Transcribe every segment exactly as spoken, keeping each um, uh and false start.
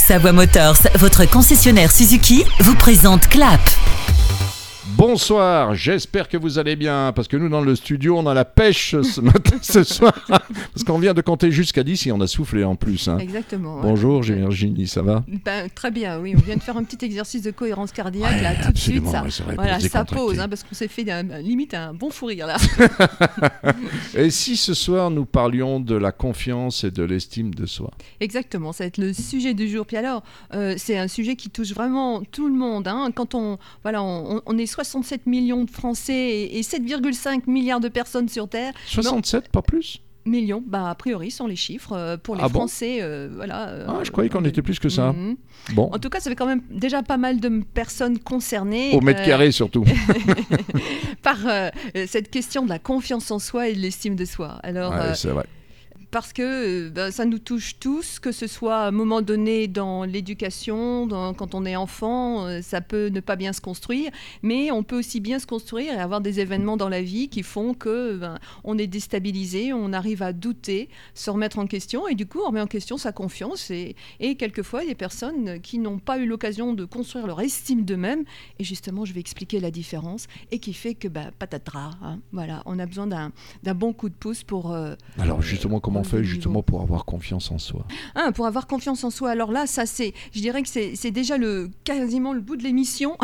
Savoie Motors, votre concessionnaire Suzuki, vous présente Clap. Bonsoir, j'espère que vous allez bien, parce que nous dans le studio on a la pêche ce matin, ce soir, parce qu'on vient de compter jusqu'à dix et on a soufflé en plus. Hein. Exactement. Bonjour ouais. Virginie, ça va? Ben, très bien, oui, on vient de faire un petit exercice de cohérence cardiaque, ouais, là, tout de suite, ça, ouais, vrai, voilà, ça pose, hein, parce qu'on s'est fait un, limite un bon fou rire là. Et si ce soir nous parlions de la confiance et de l'estime de soi? Exactement, ça va être le sujet du jour. Puis alors, euh, c'est un sujet qui touche vraiment tout le monde. Hein. Quand on, voilà, on, on est soixante-sept millions de Français et, et sept virgule cinq milliards de personnes sur Terre. soixante-sept, non, pas plus? Millions, bah, a priori, sont les chiffres euh, pour les ah bon Français. Euh, voilà, euh, ah, je croyais qu'on euh, était plus que ça. Mm-hmm. Bon. En tout cas, ça fait quand même déjà pas mal de personnes concernées. Au mètre carré, euh, surtout. par euh, cette question de la confiance en soi et de l'estime de soi. Alors, ouais, euh, c'est vrai. Parce que ben, ça nous touche tous, que ce soit à un moment donné dans l'éducation, dans, quand on est enfant, euh, ça peut ne pas bien se construire, mais on peut aussi bien se construire et avoir des événements dans la vie qui font que ben, on est déstabilisé, on arrive à douter, se remettre en question, et du coup on remet en question sa confiance, et, et quelquefois il y a des personnes qui n'ont pas eu l'occasion de construire leur estime d'eux-mêmes, et justement je vais expliquer la différence, et qui fait que ben, patatras, hein, voilà, on a besoin d'un, d'un bon coup de pouce pour... Euh, Alors justement, comment on fait justement pour avoir confiance en soi? Ah, pour avoir confiance en soi, alors là, ça c'est, je dirais que c'est, c'est déjà le, quasiment le bout de l'émission.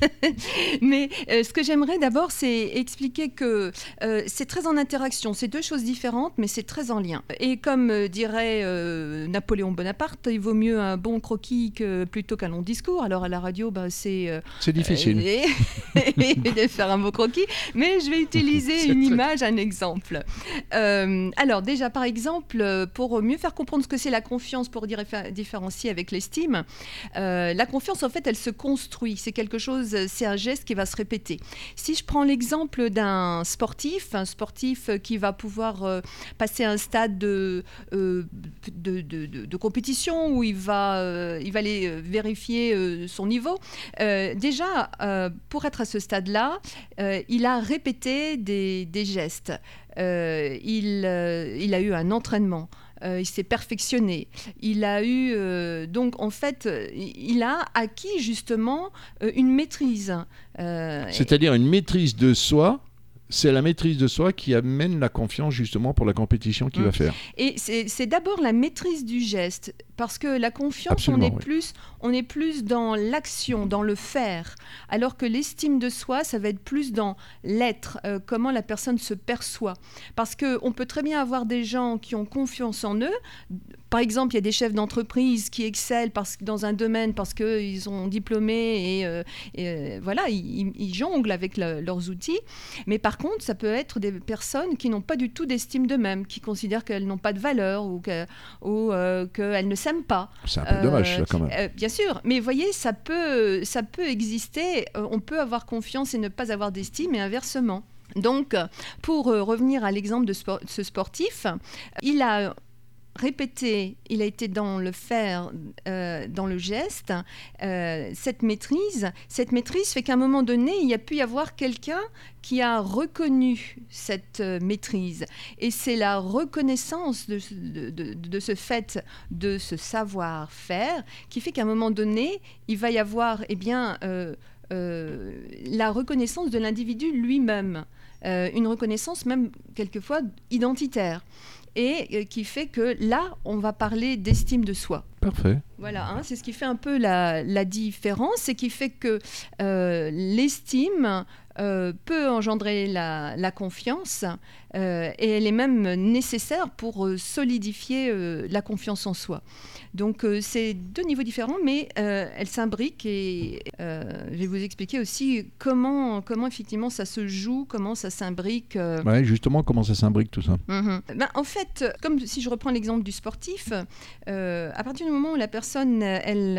Mais euh, ce que j'aimerais d'abord, c'est expliquer que euh, c'est très en interaction. C'est deux choses différentes, mais c'est très en lien. Et comme euh, dirait euh, Napoléon Bonaparte, il vaut mieux un bon croquis que, plutôt qu'un long discours. Alors à la radio, bah, c'est... Euh, c'est difficile. Euh, de faire un beau croquis. Mais je vais utiliser une très... image, un exemple. Euh, alors déjà, par exemple, pour mieux faire comprendre ce que c'est la confiance, pour différencier avec l'estime, euh, la confiance, en fait, elle se construit. C'est quelque chose, c'est un geste qui va se répéter. Si je prends l'exemple d'un sportif, un sportif qui va pouvoir euh, passer un stade de, euh, de, de, de, de compétition où il va, euh, il va aller vérifier euh, son niveau, euh, déjà, euh, pour être à ce stade-là, euh, il a répété des, des gestes. Euh, il, euh, il a eu un entraînement, euh, il s'est perfectionné, il a eu euh, donc en fait il a acquis justement euh, une maîtrise. Euh, C'est-à-dire une maîtrise de soi. C'est la maîtrise de soi qui amène la confiance justement pour la compétition qu'il mmh. va faire. Et c'est, c'est d'abord la maîtrise du geste, parce que la confiance, on est, oui. plus, on est plus dans l'action, dans le faire, alors que l'estime de soi, ça va être plus dans l'être, euh, comment la personne se perçoit. Parce qu'on peut très bien avoir des gens qui ont confiance en eux. Par exemple, il y a des chefs d'entreprise qui excellent parce, dans un domaine parce qu'ils sont diplômés et, euh, et euh, voilà, ils, ils jonglent avec le, leurs outils. Mais par contre, ça peut être des personnes qui n'ont pas du tout d'estime d'eux-mêmes, qui considèrent qu'elles n'ont pas de valeur ou, que, ou euh, qu'elles ne s'aiment pas. C'est un peu euh, dommage, ça, quand même. Euh, bien sûr, mais vous voyez, ça peut, ça peut exister. Euh, on peut avoir confiance et ne pas avoir d'estime, et inversement. Donc, pour euh, revenir à l'exemple de sport, ce sportif, il a... répété, il a été dans le faire, euh, dans le geste, euh, cette maîtrise. Cette maîtrise fait qu'à un moment donné, il y a pu y avoir quelqu'un qui a reconnu cette euh, maîtrise. Et c'est la reconnaissance de, de, de, de ce fait, de ce savoir-faire, qui fait qu'à un moment donné, il va y avoir eh bien, euh, euh, la reconnaissance de l'individu lui-même. Euh, une reconnaissance même quelquefois identitaire. Et qui fait que là, on va parler d'estime de soi. Parfait. Voilà, hein, c'est ce qui fait un peu la, la différence, et qui fait que euh, l'estime euh, peut engendrer la, la confiance, euh, et elle est même nécessaire pour euh, solidifier euh, la confiance en soi. Donc euh, c'est deux niveaux différents, mais euh, elles s'imbriquent, et euh, je vais vous expliquer aussi comment, comment effectivement ça se joue, comment ça s'imbrique. Euh... Ouais, justement, comment ça s'imbrique tout ça. Mm-hmm. Ben, en fait, comme si je reprends l'exemple du sportif, euh, à partir du moment où la personne, elle,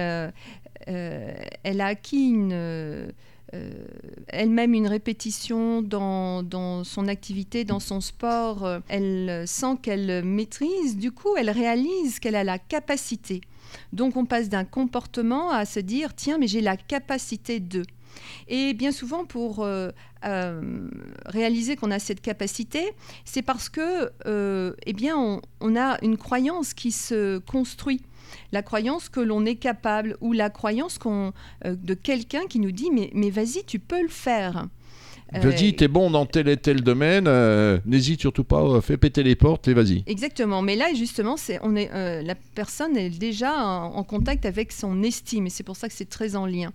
euh, elle a acquis une... Euh, Euh, elle-même une répétition dans, dans son activité, dans son sport, euh, elle sent qu'elle maîtrise, du coup elle réalise qu'elle a la capacité. Donc on passe d'un comportement à se dire tiens mais j'ai la capacité de. Et bien souvent, pour euh, euh, réaliser qu'on a cette capacité, c'est parce que, euh, eh bien, on, on a une croyance qui se construit. La croyance que l'on est capable, ou la croyance qu'on, euh, de quelqu'un qui nous dit mais, mais vas-y, tu peux le faire. Vas-y, t'es bon dans tel et tel domaine, euh, n'hésite surtout pas, euh, fais péter les portes et vas-y. Exactement, mais là justement, c'est, on est, euh, la personne est déjà en, en contact avec son estime, et c'est pour ça que c'est très en lien.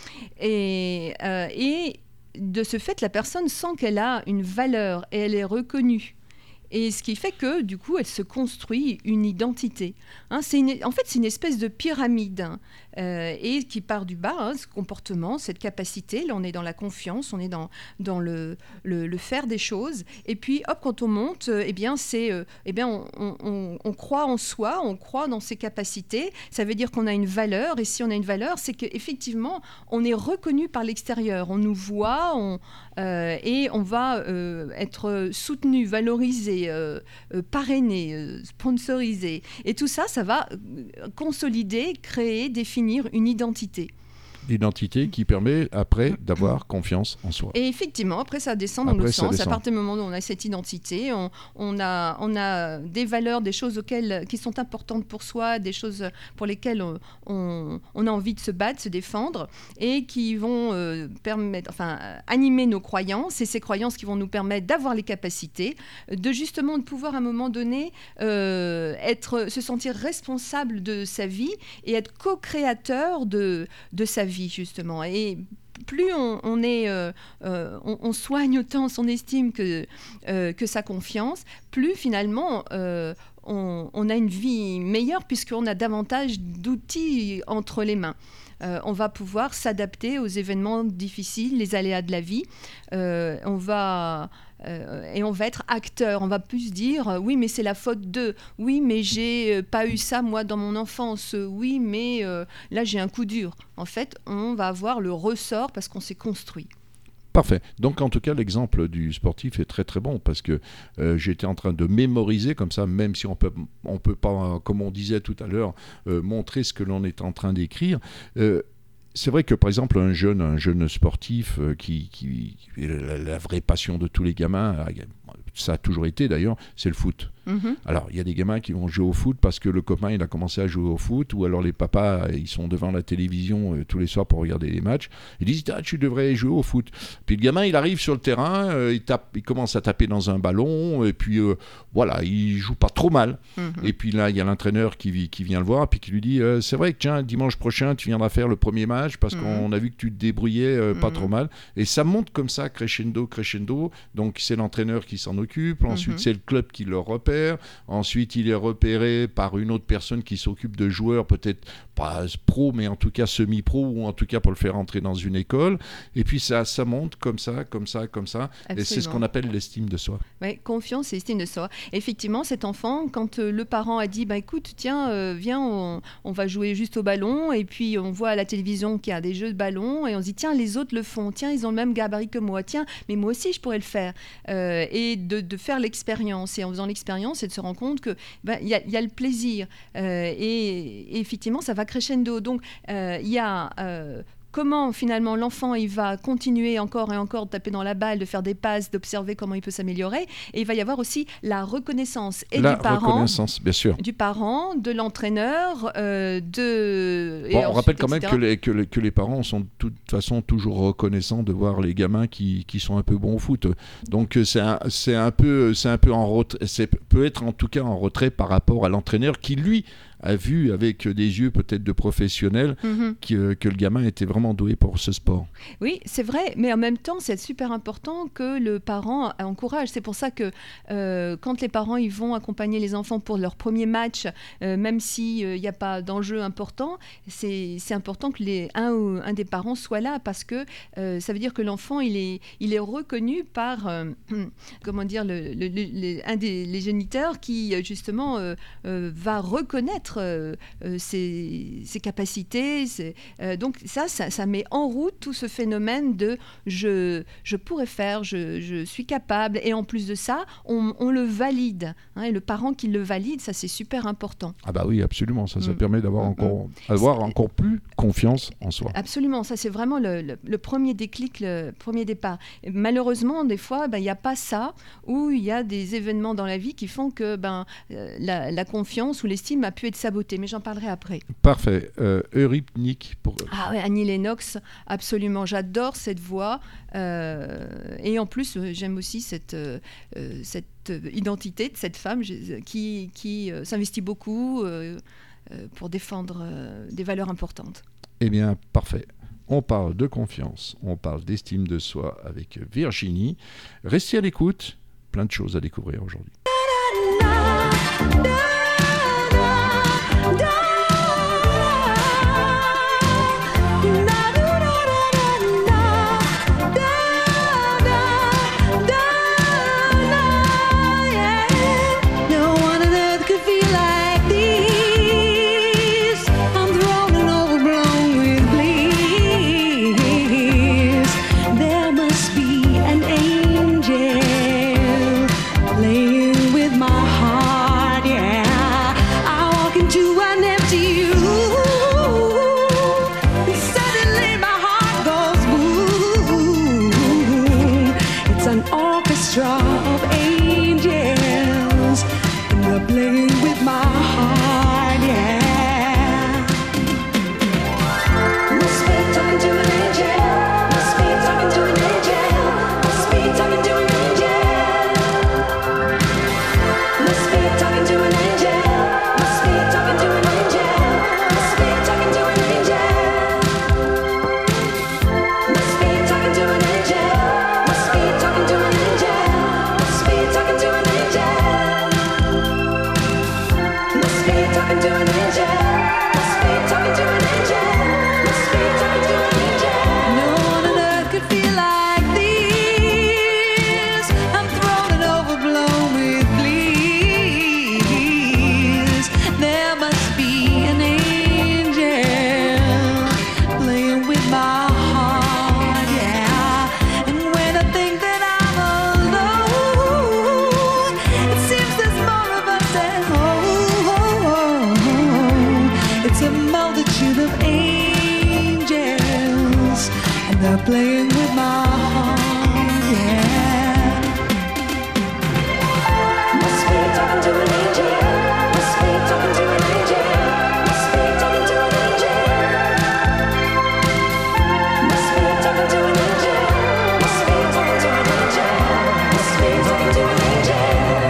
Et, euh, et de ce fait, la personne sent qu'elle a une valeur et elle est reconnue. Et ce qui fait que, du coup, elle se construit une identité. Hein, c'est une, en fait, c'est une espèce de pyramide hein, euh, et qui part du bas, hein, ce comportement, cette capacité. Là, on est dans la confiance, on est dans, dans le, le, le faire des choses. Et puis, hop, quand on monte, euh, eh bien, c'est, euh, eh bien, on, on, on croit en soi, on croit dans ses capacités. Ça veut dire qu'on a une valeur. Et si on a une valeur, c'est qu'effectivement, on est reconnu par l'extérieur. On nous voit on, euh, et on va euh, être soutenu, valorisé. Euh, euh, parrainé, euh, sponsorisé. Et tout ça, ça va euh, consolider, créer, définir une identité. L'identité qui permet après d'avoir confiance en soi. Et effectivement, après ça descend dans après, l'autre sens. Descend. À partir du moment où on a cette identité, on, on, a, on a des valeurs, des choses auxquelles, qui sont importantes pour soi, des choses pour lesquelles on, on, on a envie de se battre, se défendre, et qui vont euh, permettre, enfin, animer nos croyances, et ces croyances qui vont nous permettre d'avoir les capacités, de justement de pouvoir à un moment donné euh, être, se sentir responsable de sa vie et être co-créateur de, de sa vie. Justement, et plus on, on est, euh, euh, on, on soigne autant son estime que euh, que sa confiance, plus finalement euh, on, on a une vie meilleure puisqu'on a davantage d'outils entre les mains. Euh, on va pouvoir s'adapter aux événements difficiles, les aléas de la vie. Euh, on va Euh, et on va être acteur, on va plus dire euh, oui mais c'est la faute de, oui mais j'ai euh, pas eu ça moi dans mon enfance, euh, oui mais euh, là j'ai un coup dur. En fait on va avoir le ressort parce qu'on s'est construit. Parfait. Donc en tout cas l'exemple du sportif est très très bon parce que euh, j'étais en train de mémoriser comme ça, même si on peut on peut pas, comme on disait tout à l'heure, euh, montrer ce que l'on est en train d'écrire. Euh, C'est vrai que par exemple un jeune, un jeune sportif euh, qui, qui, qui est la, la vraie passion de tous les gamins, ça a toujours été d'ailleurs, c'est le foot. Mmh. Alors il y a des gamins qui vont jouer au foot parce que le copain il a commencé à jouer au foot, ou alors les papas ils sont devant la télévision euh, tous les soirs pour regarder les matchs, ils disent ah, tu devrais jouer au foot. Puis le gamin il arrive sur le terrain, euh, il, tape, il commence à taper dans un ballon et puis euh, voilà, il joue pas trop mal. Mmh. Et puis là il y a l'entraîneur qui, qui vient le voir puis qui lui dit euh, c'est vrai que tiens dimanche prochain tu viendras faire le premier match parce mmh. qu'on a vu que tu te débrouillais euh, pas mmh. trop mal. Et ça monte comme ça crescendo crescendo. Donc c'est l'entraîneur qui s'en occupe, ensuite mmh. c'est le club qui le repère. Ensuite, il est repéré par une autre personne qui s'occupe de joueurs, peut-être pas pro, mais en tout cas semi-pro, ou en tout cas pour le faire entrer dans une école. Et puis ça, ça monte comme ça, comme ça, comme ça. Absolument. Et c'est ce qu'on appelle l'estime de soi. Oui, confiance et estime de soi. Effectivement, cet enfant, quand euh, le parent a dit bah, « écoute, tiens, euh, viens, on, on va jouer juste au ballon », et puis on voit à la télévision qu'il y a des jeux de ballon, et on se dit « tiens, les autres le font, tiens, ils ont le même gabarit que moi, tiens, mais moi aussi, je pourrais le faire euh, ». Et de, de faire l'expérience. Et en faisant l'expérience, c'est de se rendre compte qu'il ben, y, y a le plaisir. Euh, et, et effectivement, ça va crescendo. Donc, il euh, y a... Euh, comment finalement l'enfant il va continuer encore et encore de taper dans la balle, de faire des passes, d'observer comment il peut s'améliorer. Et il va y avoir aussi la reconnaissance et la du parent, reconnaissance, bien sûr, du parent, de l'entraîneur, euh, de. Bon, et on ensuite, rappelle quand même et cetera que les, que, les, que les parents sont de toute façon toujours reconnaissants de voir les gamins qui, qui sont un peu bons au foot. Donc c'est un, c'est un peu, c'est un peu en retrait, c'est peut être en tout cas en retrait par rapport à l'entraîneur qui lui a vu avec des yeux peut-être de professionnels mm-hmm. que, que le gamin était vraiment doué pour ce sport. Oui, c'est vrai, mais en même temps, c'est super important que le parent encourage. C'est pour ça que euh, quand les parents ils vont accompagner les enfants pour leur premier match, euh, même s'il n'y euh, a pas d'enjeu important, c'est, c'est important que les, un, ou, un des parents soit là parce que euh, ça veut dire que l'enfant il est, il est reconnu par euh, comment dire, le, le, le, le, un des les géniteurs qui justement euh, euh, va reconnaître connaître euh, euh, ses, ses capacités. Ses, euh, donc ça, ça, ça met en route tout ce phénomène de je, je pourrais faire, je, je suis capable. Et en plus de ça, on, on le valide. Hein, et le parent qui le valide, ça c'est super important. Ah bah oui, absolument. Ça, ça Mm. permet d'avoir Mm, encore, mm. avoir encore plus confiance en soi. Absolument, ça c'est vraiment le, le, le premier déclic, le premier départ. Et malheureusement, des fois, ben, il n'y a pas ça, où il y a des événements dans la vie qui font que ben, euh, la, la confiance ou l'estime a pu être sabotée. Mais j'en parlerai après. Parfait. Euh, Eurythmique pour... Ah ouais, Annie Lennox, absolument. J'adore cette voix. Euh, et en plus, euh, j'aime aussi cette, euh, euh, cette identité de cette femme je- qui, qui euh, s'investit beaucoup euh, euh, pour défendre euh, des valeurs importantes. Eh bien, parfait. On parle de confiance, on parle d'estime de soi avec Virginie. Restez à l'écoute, plein de choses à découvrir aujourd'hui. No one on earth could feel like this. I'm thrown and overblown with bliss. There must be an angel playing with my heart, yeah. I walk into an empty room, and suddenly my heart goes boom. It's an orchestra of angels, and they're playing with my heart, yeah. Must be talking to an angel. Must be talking to an angel. Must be talking to an angel. Must be talking to an angel. Must be talking to an angel. Must be talking to an angel. Must be talking to an angel. Must be talking to an angel. Must be talking to an angel. Must be talking to an angel. Must be talking to an angel. Must be talking to an angel. No one on earth could feel like this. I'm thrown and overblown with bliss. There must be an angel playing with my heart, yeah. And when I think that I'm alone, it seems there's more of us at home. It's a multitude of angels, and they're playing with my heart, yeah. Must be talking to an angel. Must be talking to an angel. Must be talking to an angel. Must be talking to an angel. Must be talking to an angel. Must be talking to an angel.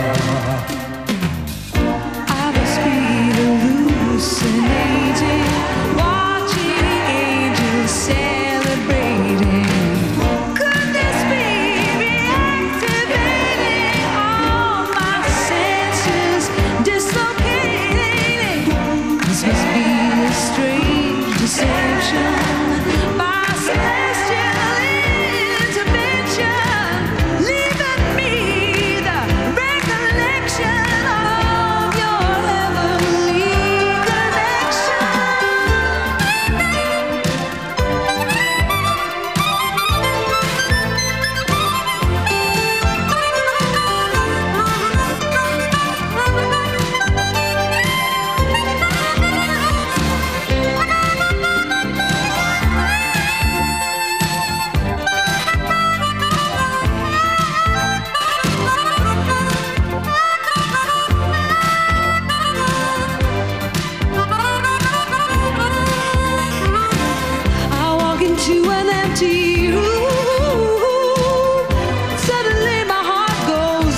I must be hallucinating, watching angels celebrating. Could this be reactivating all my senses, dislocating? This must be a strange deception by celestial intervention, leaving me the recollection of your heavenly connection. I walk into an empty room, suddenly my heart goes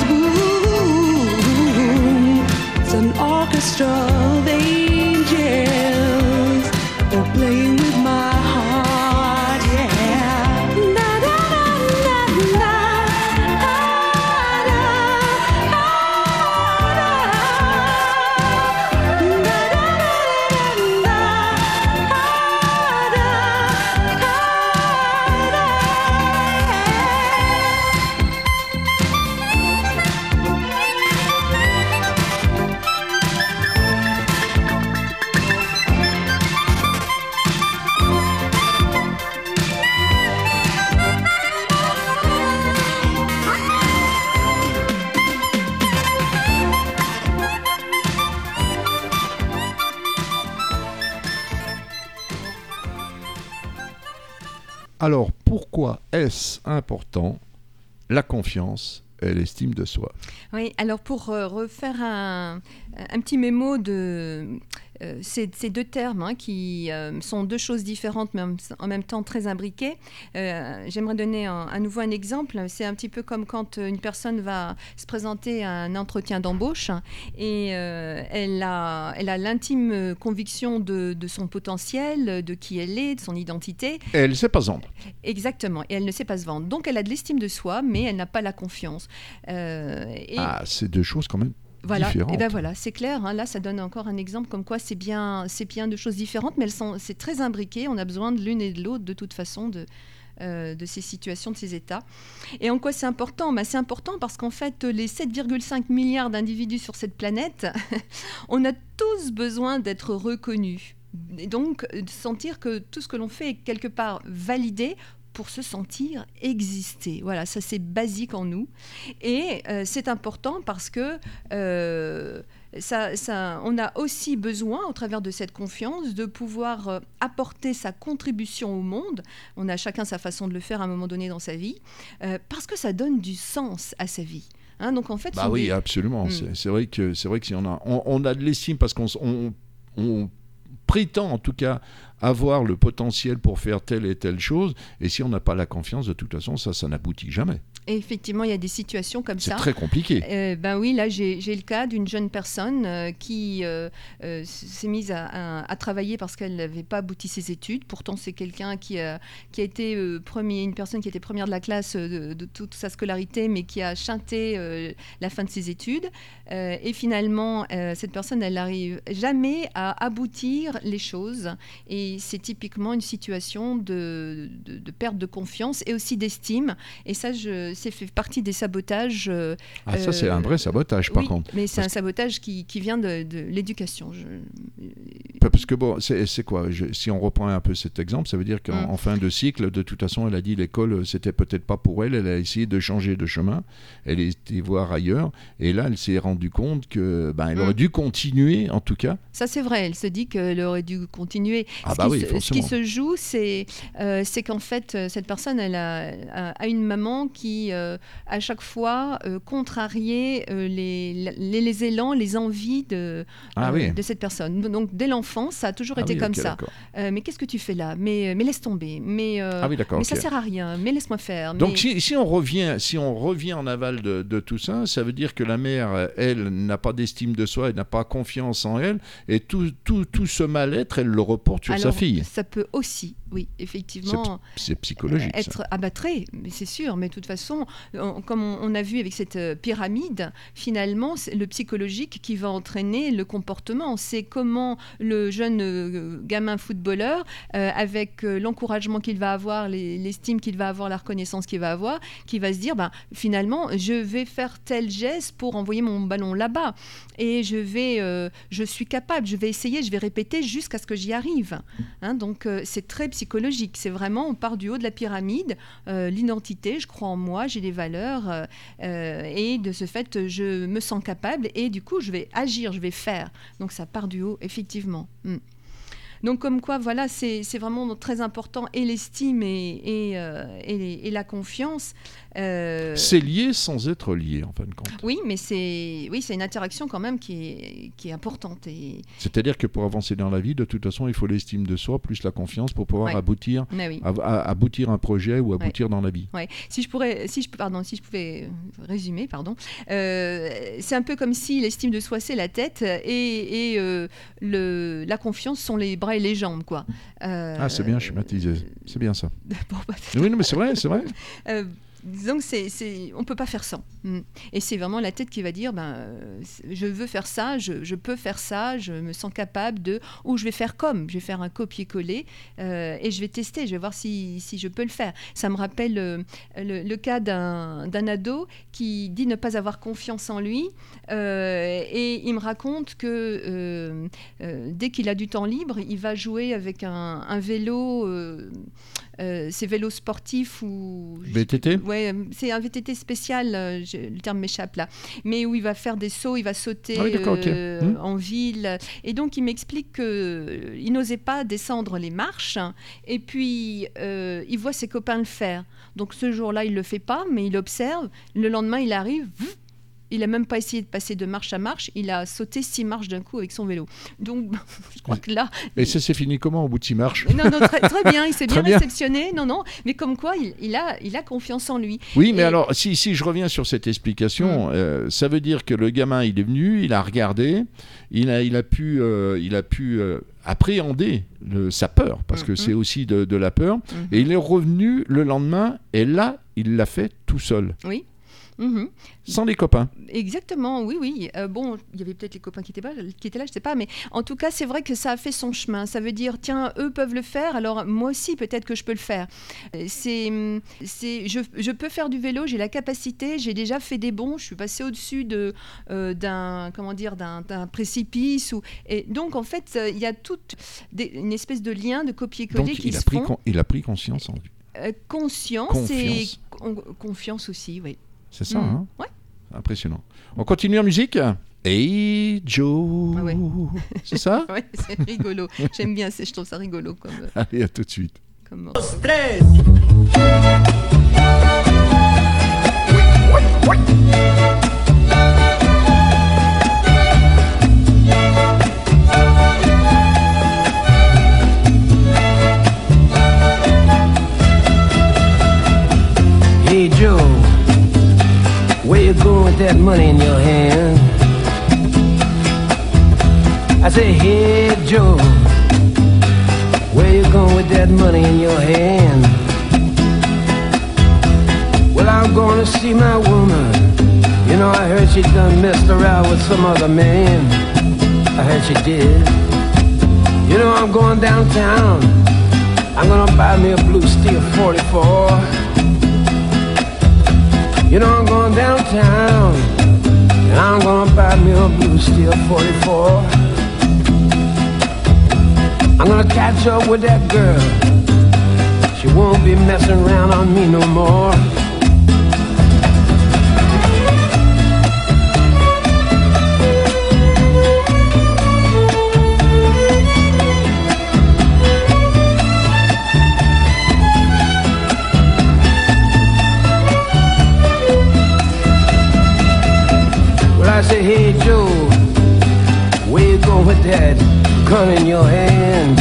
boom. It's an orchestra of angels, they're playing with my heart, yeah. Na, na, na, na, na, na, Alors, pourquoi est-ce important, la confiance et l'estime de soi? Oui, alors pour euh, refaire un, un petit mémo de euh, ces, ces deux termes hein, qui euh, sont deux choses différentes mais en, en même temps très imbriquées, euh, j'aimerais donner un, à nouveau un exemple. C'est un petit peu comme quand une personne va se présenter à un entretien d'embauche et euh, elle a, elle a l'intime conviction de, de son potentiel, de qui elle est, de son identité. Et elle ne sait pas vendre. Exactement, et elle ne sait pas se vendre. Donc elle a de l'estime de soi, mais elle n'a pas la confiance. Euh, et Ah, c'est deux choses quand même voilà, différentes. et ben voilà, c'est clair. Hein, là, ça donne encore un exemple comme quoi c'est bien, c'est bien deux choses différentes, mais elles sont, c'est très imbriqué. On a besoin de l'une et de l'autre de toute façon de, euh, de ces situations, de ces états. Et en quoi c'est important? Ben, c'est important parce qu'en fait, les sept virgule cinq milliards d'individus sur cette planète, on a tous besoin d'être reconnus. Et donc, de sentir que tout ce que l'on fait est quelque part validé pour se sentir exister. Voilà, ça c'est basique en nous. Et euh, c'est important parce que euh, ça, ça, on a aussi besoin, au travers de cette confiance, de pouvoir euh, apporter sa contribution au monde. On a chacun sa façon de le faire à un moment donné dans sa vie, euh, parce que ça donne du sens à sa vie. Hein, donc en fait, Bah oui, des... absolument. Mm. C'est, c'est vrai que c'est vrai que si on a on, on a de l'estime parce qu'on on, on prétend en tout cas avoir le potentiel pour faire telle et telle chose, et si on n'a pas la confiance, de toute façon, ça, ça n'aboutit jamais. Et effectivement, il y a des situations comme C'est ça. C'est très compliqué. Euh, ben oui, là, j'ai, j'ai le cas d'une jeune personne euh, qui euh, euh, s'est mise à, à, à travailler parce qu'elle n'avait pas abouti ses études. Pourtant, c'est quelqu'un qui a, qui a été euh, premier, une personne qui était première de la classe euh, de, de toute sa scolarité, mais qui a chanté euh, la fin de ses études. Euh, et finalement, euh, cette personne, elle n'arrive jamais à aboutir les choses. Et c'est typiquement une situation de, de, de perte de confiance et aussi d'estime. Et ça, je, c'est fait partie des sabotages. Euh, ah, ça, c'est un vrai sabotage, par oui, contre. mais c'est parce un sabotage qui, qui vient de, de l'éducation. Je... Parce que bon, c'est, c'est quoi je, si on reprend un peu cet exemple, ça veut dire qu'en Mm. en fin de cycle, de toute façon, elle a dit l'école, c'était peut-être pas pour elle. Elle a essayé de changer de chemin. Elle est été voir ailleurs. Et là, elle s'est rendue compte que ben, elle Mm. aurait dû continuer, en tout cas. Ça, c'est vrai. Elle se dit qu'elle aurait dû continuer. Ah ce, bah qui oui, se, ce forcément. qui se joue, c'est, euh, c'est qu'en fait, cette personne, elle a, a, a une maman qui, euh, à chaque fois, euh, contrariait euh, les, les, les élans, les envies de, Ah euh, oui. de cette personne. Donc, dès l'enfance, ça a toujours Ah été oui, comme ok, ça. d'accord. Euh, mais qu'est-ce que tu fais là? mais, mais laisse tomber. Mais, euh, Ah oui, d'accord, mais ok. ça sert à rien. Mais laisse-moi faire. Donc mais... si, si on revient, si on revient en aval de, de tout ça, ça veut dire que la mère, elle, n'a pas d'estime de soi, elle n'a pas confiance en elle, et tout, tout, tout ce mal-être, elle le reporte sur Alors, sa fille. ça peut aussi, oui, effectivement. C'est, c'est psychologique. Être ça. abattré, mais c'est sûr. Mais de toute façon, on, comme on, on a vu avec cette euh, pyramide, finalement, c'est le psychologique qui va entraîner le comportement. C'est comment le jeune euh, gamin footballeur, euh, avec euh, l'encouragement qu'il va avoir, les, l'estime qu'il va avoir, la reconnaissance qu'il va avoir, qui va se dire, ben, finalement, je vais faire tel geste pour envoyer mon ballon là-bas. Et je vais, euh, je suis capable, je vais essayer, je vais répéter jusqu'à ce que j'y arrive. Hein, donc, euh, c'est très psychologique. C'est vraiment, on part du haut de la pyramide, euh, l'identité, je crois en moi, j'ai des valeurs, euh, euh, et de ce fait, je me sens capable, et du coup, je vais agir, je vais faire. Donc, ça part du haut, effectivement. Mm. Donc, comme quoi, voilà, c'est, c'est vraiment très important, et l'estime et, et, euh, et, et la confiance. Euh... C'est lié sans être lié, en fin de compte. Oui, mais c'est, oui, c'est une interaction quand même qui est, qui est importante. Et... C'est-à-dire que pour avancer dans la vie, de toute façon, il faut l'estime de soi plus la confiance pour pouvoir Ouais. aboutir, Mais oui. à, à- aboutir un projet ou aboutir dans la vie. Ouais. Si je pourrais, si je, pardon, si je pouvais résumer, pardon, euh, c'est un peu comme si l'estime de soi c'est la tête et, et euh, le, la confiance sont les bras et les jambes, quoi. Euh, Ah, c'est bien schématisé. C'est bien ça. Bon, bah, Oui, non, mais c'est vrai, c'est vrai. euh, donc c'est, c'est, on peut pas faire sans. Mm. Et c'est vraiment la tête qui va dire, ben, euh, je veux faire ça, je, je peux faire ça, je me sens capable de, ou je vais faire comme, je vais faire un copier-coller euh, et je vais tester, je vais voir si, si je peux le faire. Ça me rappelle euh, le, le cas d'un, d'un ado qui dit ne pas avoir confiance en lui euh, et il me raconte que euh, euh, dès qu'il a du temps libre, il va jouer avec un, un vélo. Euh, euh, ces vélos sportifs ou V T T. Ouais, c'est un V T T spécial, euh, je, le terme m'échappe là, mais où il va faire des sauts, il va sauter Ah oui, d'accord, ok. euh, Mmh. en ville. Et donc il m'explique qu'il n'osait pas descendre les marches, et puis euh, il voit ses copains le faire. Donc ce jour-là, il ne le fait pas, mais il observe. Le lendemain, il arrive, il n'a même pas essayé de passer de marche à marche, il a sauté six marches d'un coup avec son vélo. Donc je crois que là... Et ça s'est fini comment au bout de six marches? Non, non, très, très bien, il s'est bien, Très bien. réceptionné, non, non, mais comme quoi, il, il, a, il a confiance en lui. Oui, mais Et- alors, si, si je reviens sur cette explication, Mm. euh, ça veut dire que le gamin, il est venu, il a regardé, il a, il a pu, euh, il a pu euh, appréhender le- sa peur, parce que Mm, c'est mm. aussi de, de la peur, Mhm. et il est revenu le lendemain, et là, il l'a fait tout seul, Oui. Mhm. sans les copains. Exactement, oui, oui. Euh, bon, il y avait peut-être les copains qui étaient, pas, qui étaient là, je ne sais pas, mais en tout cas, c'est vrai que ça a fait son chemin. Ça veut dire, tiens, eux peuvent le faire, alors moi aussi, peut-être que je peux le faire. Euh, C'est, c'est, je, je peux faire du vélo, j'ai la capacité, j'ai déjà fait des bonds, je suis passée au-dessus de, euh, d'un, comment dire, d'un, d'un précipice. Ou, et donc, en fait, euh, il y a toute des- une espèce de lien, de copier-coller Donc, qui il a, se pris font. con- il a pris conscience en lui. Euh, conscience, Confiance. et con- confiance aussi, oui. C'est ça, Mhm. hein? Ouais. Impressionnant. On continue en musique? Hey Joe, Ah ouais. c'est ça? Ouais, c'est rigolo. J'aime bien, c'est- je trouve ça rigolo comme, euh, Allez, à tout de suite. comme morceau. Hey Joe, where you going with that money in your hand? I say, hey Joe, where you going with that money in your hand? Well, I'm going to see my woman. You know, I heard she done messed around with some other man. I heard she did. You know, I'm going downtown. I'm gonna buy me a blue steel forty-four. You know I'm going downtown, and I'm gonna buy me a blue steel forty-four. I'm gonna catch up with that girl. She won't be messing around on me no more. I say, hey Joe, where you going with that gun in your hand?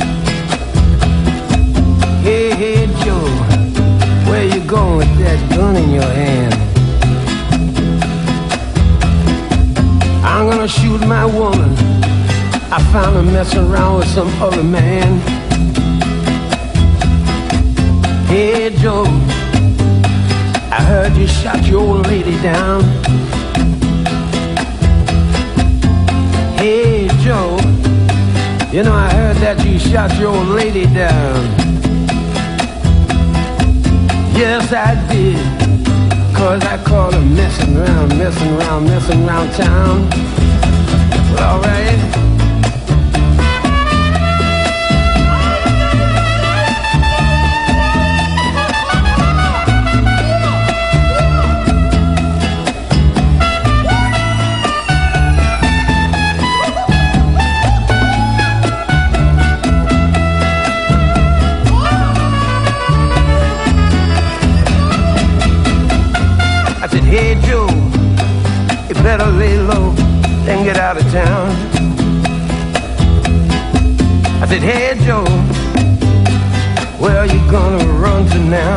Hey, hey Joe, where you going with that gun in your hand? I'm gonna shoot my woman. I found her messing around with some other man. Hey Joe, I heard you shot your old lady down. Hey Joe, you know I heard that you shot your old lady down. Yes I did, cause I caught her messing around, messing around, messing around town. Well alright. Hey Joe, you better lay low and get out of town. I said, hey Joe, where are you gonna run to now?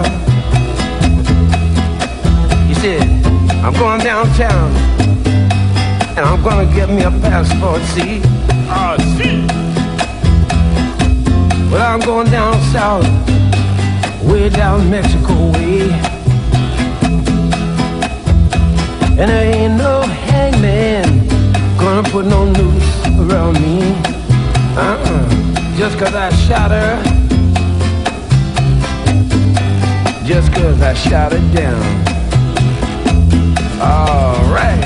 He said, I'm going downtown and I'm gonna get me a passport, see? Oh, see. Well, I'm going down south, way down Mexico way. And there ain't no hangman gonna put no noose around me. Uh-uh. Just cause I shot her. Just cause I shot her down. Alright.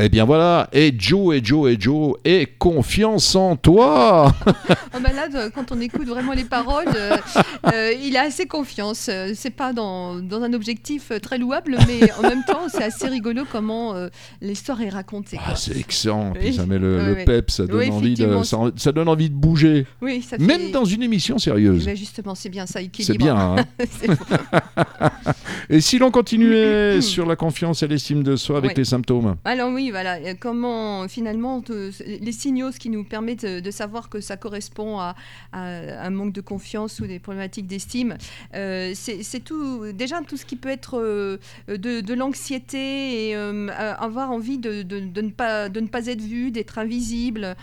Eh bien voilà, et Joe, et Joe, et Joe, et confiance en toi. Oh ben là, de- quand on écoute vraiment les paroles, euh, euh, il a assez confiance. Euh, C'est pas dans, dans un objectif euh, très louable, mais en même temps, c'est assez rigolo comment euh, l'histoire est racontée. Ah, quoi. c'est excellent, puis Oui. ça met le, Oui, le oui. pep, ça donne, Oui, envie de, effectivement. ça, ça donne envie de bouger, Oui, ça fait... même dans une émission sérieuse. Ben justement, c'est bien ça, C'est équilibre. bien, hein. C'est beau. Et si l'on continuait sur la confiance et l'estime de soi avec Ouais. les symptômes? Alors oui, voilà, euh, comment finalement te- les signaux, ce qui nous permet de, de savoir que ça correspond à, à un manque de confiance ou des problématiques d'estime, euh, c'est c'est tout, déjà tout ce qui peut être euh, de, de l'anxiété et euh, avoir envie de, de- de ne pas, de ne pas être vu, d'être invisible.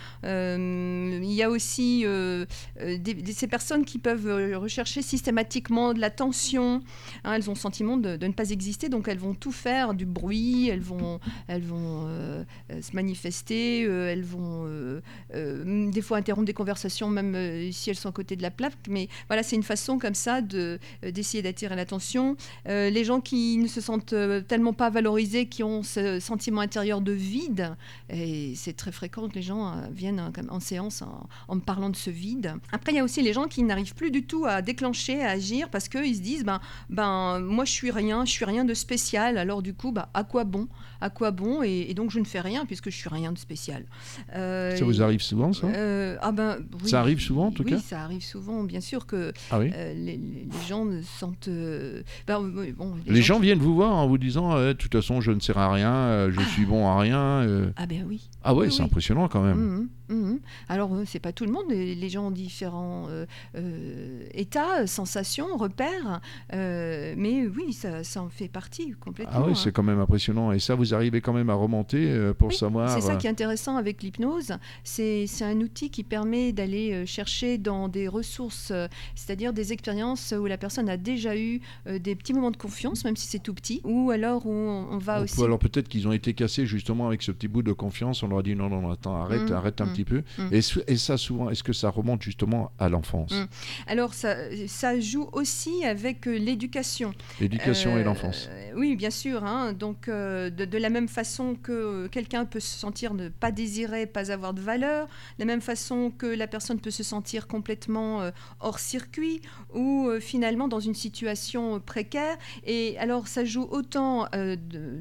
Euh, il y a aussi euh, euh, des- des- ces personnes qui peuvent euh, rechercher systématiquement de l'attention. Hein, elles ont le sentiment de, de ne pas exister, donc elles vont tout faire, du bruit, elles vont, elles vont euh, euh, se manifester, euh, elles vont euh, euh, des fois interrompre des conversations, même euh, si elles sont à côté de la plaque. Mais voilà, c'est une façon comme ça de, euh, d'essayer d'attirer l'attention. Euh, les gens qui ne se sentent euh, tellement pas valorisés, qui ont ce sentiment intérieur de vide, et c'est très fréquent que les gens euh, viennent hein, comme en séance en, en me parlant de ce vide. Après, il y a aussi les gens qui n'arrivent plus du tout à déclencher, à agir, parce qu'ils se disent, ben, ben, moi je suis rien, je suis rien de spécial, alors du coup, bah, à quoi bon À quoi bon et, et donc je ne fais rien puisque je suis rien de spécial. Euh, Ça vous arrive souvent, ça? euh, ah ben, oui, Ça arrive souvent, en tout oui, cas? Oui, ça arrive souvent, bien sûr que Ah oui? euh, les, les- les gens ne sentent... euh, ben, oui, bon, Les gens qui- viennent vous voir en vous disant euh, de toute façon je ne sers à rien, euh, je suis bon à rien. euh. Ah ben oui. Ah ouais, Oui, c'est oui. impressionnant quand même. Mhm, mhm. Alors, euh, c'est pas tout le monde, les, les gens ont différents euh, euh, états, sensations, repères, euh, mais oui, ça, ça en fait partie complètement. Ah ouais, hein. c'est quand même impressionnant. Et ça, vous arrivez quand même à remonter euh, pour Oui, savoir. C'est ça euh, qui est intéressant avec l'hypnose. C'est c'est un outil qui permet d'aller euh, chercher dans des ressources, euh, c'est-à-dire des expériences où la personne a déjà eu euh, des petits moments de confiance, même si c'est tout petit, ou alors où on, on va on aussi... peut- alors peut-être qu'ils ont été cassés justement avec ce petit bout de confiance. On leur a dit non, non, non, attends, arrête, Mm, arrête un mm, petit peu. mm. Et, sou- et ça, souvent, est-ce que ça remonte justement à l'enfance? Mm. Alors, ça, ça joue aussi avec euh, l'éducation. L'éducation et Euh, l'enfance. Oui, bien sûr. hein. Donc, euh, de, de la même façon que quelqu'un peut se sentir ne pas désirer, pas avoir de valeur, de la même façon que la personne peut se sentir complètement euh, hors circuit ou euh, finalement dans une situation euh, précaire. Et alors, ça joue autant euh, de-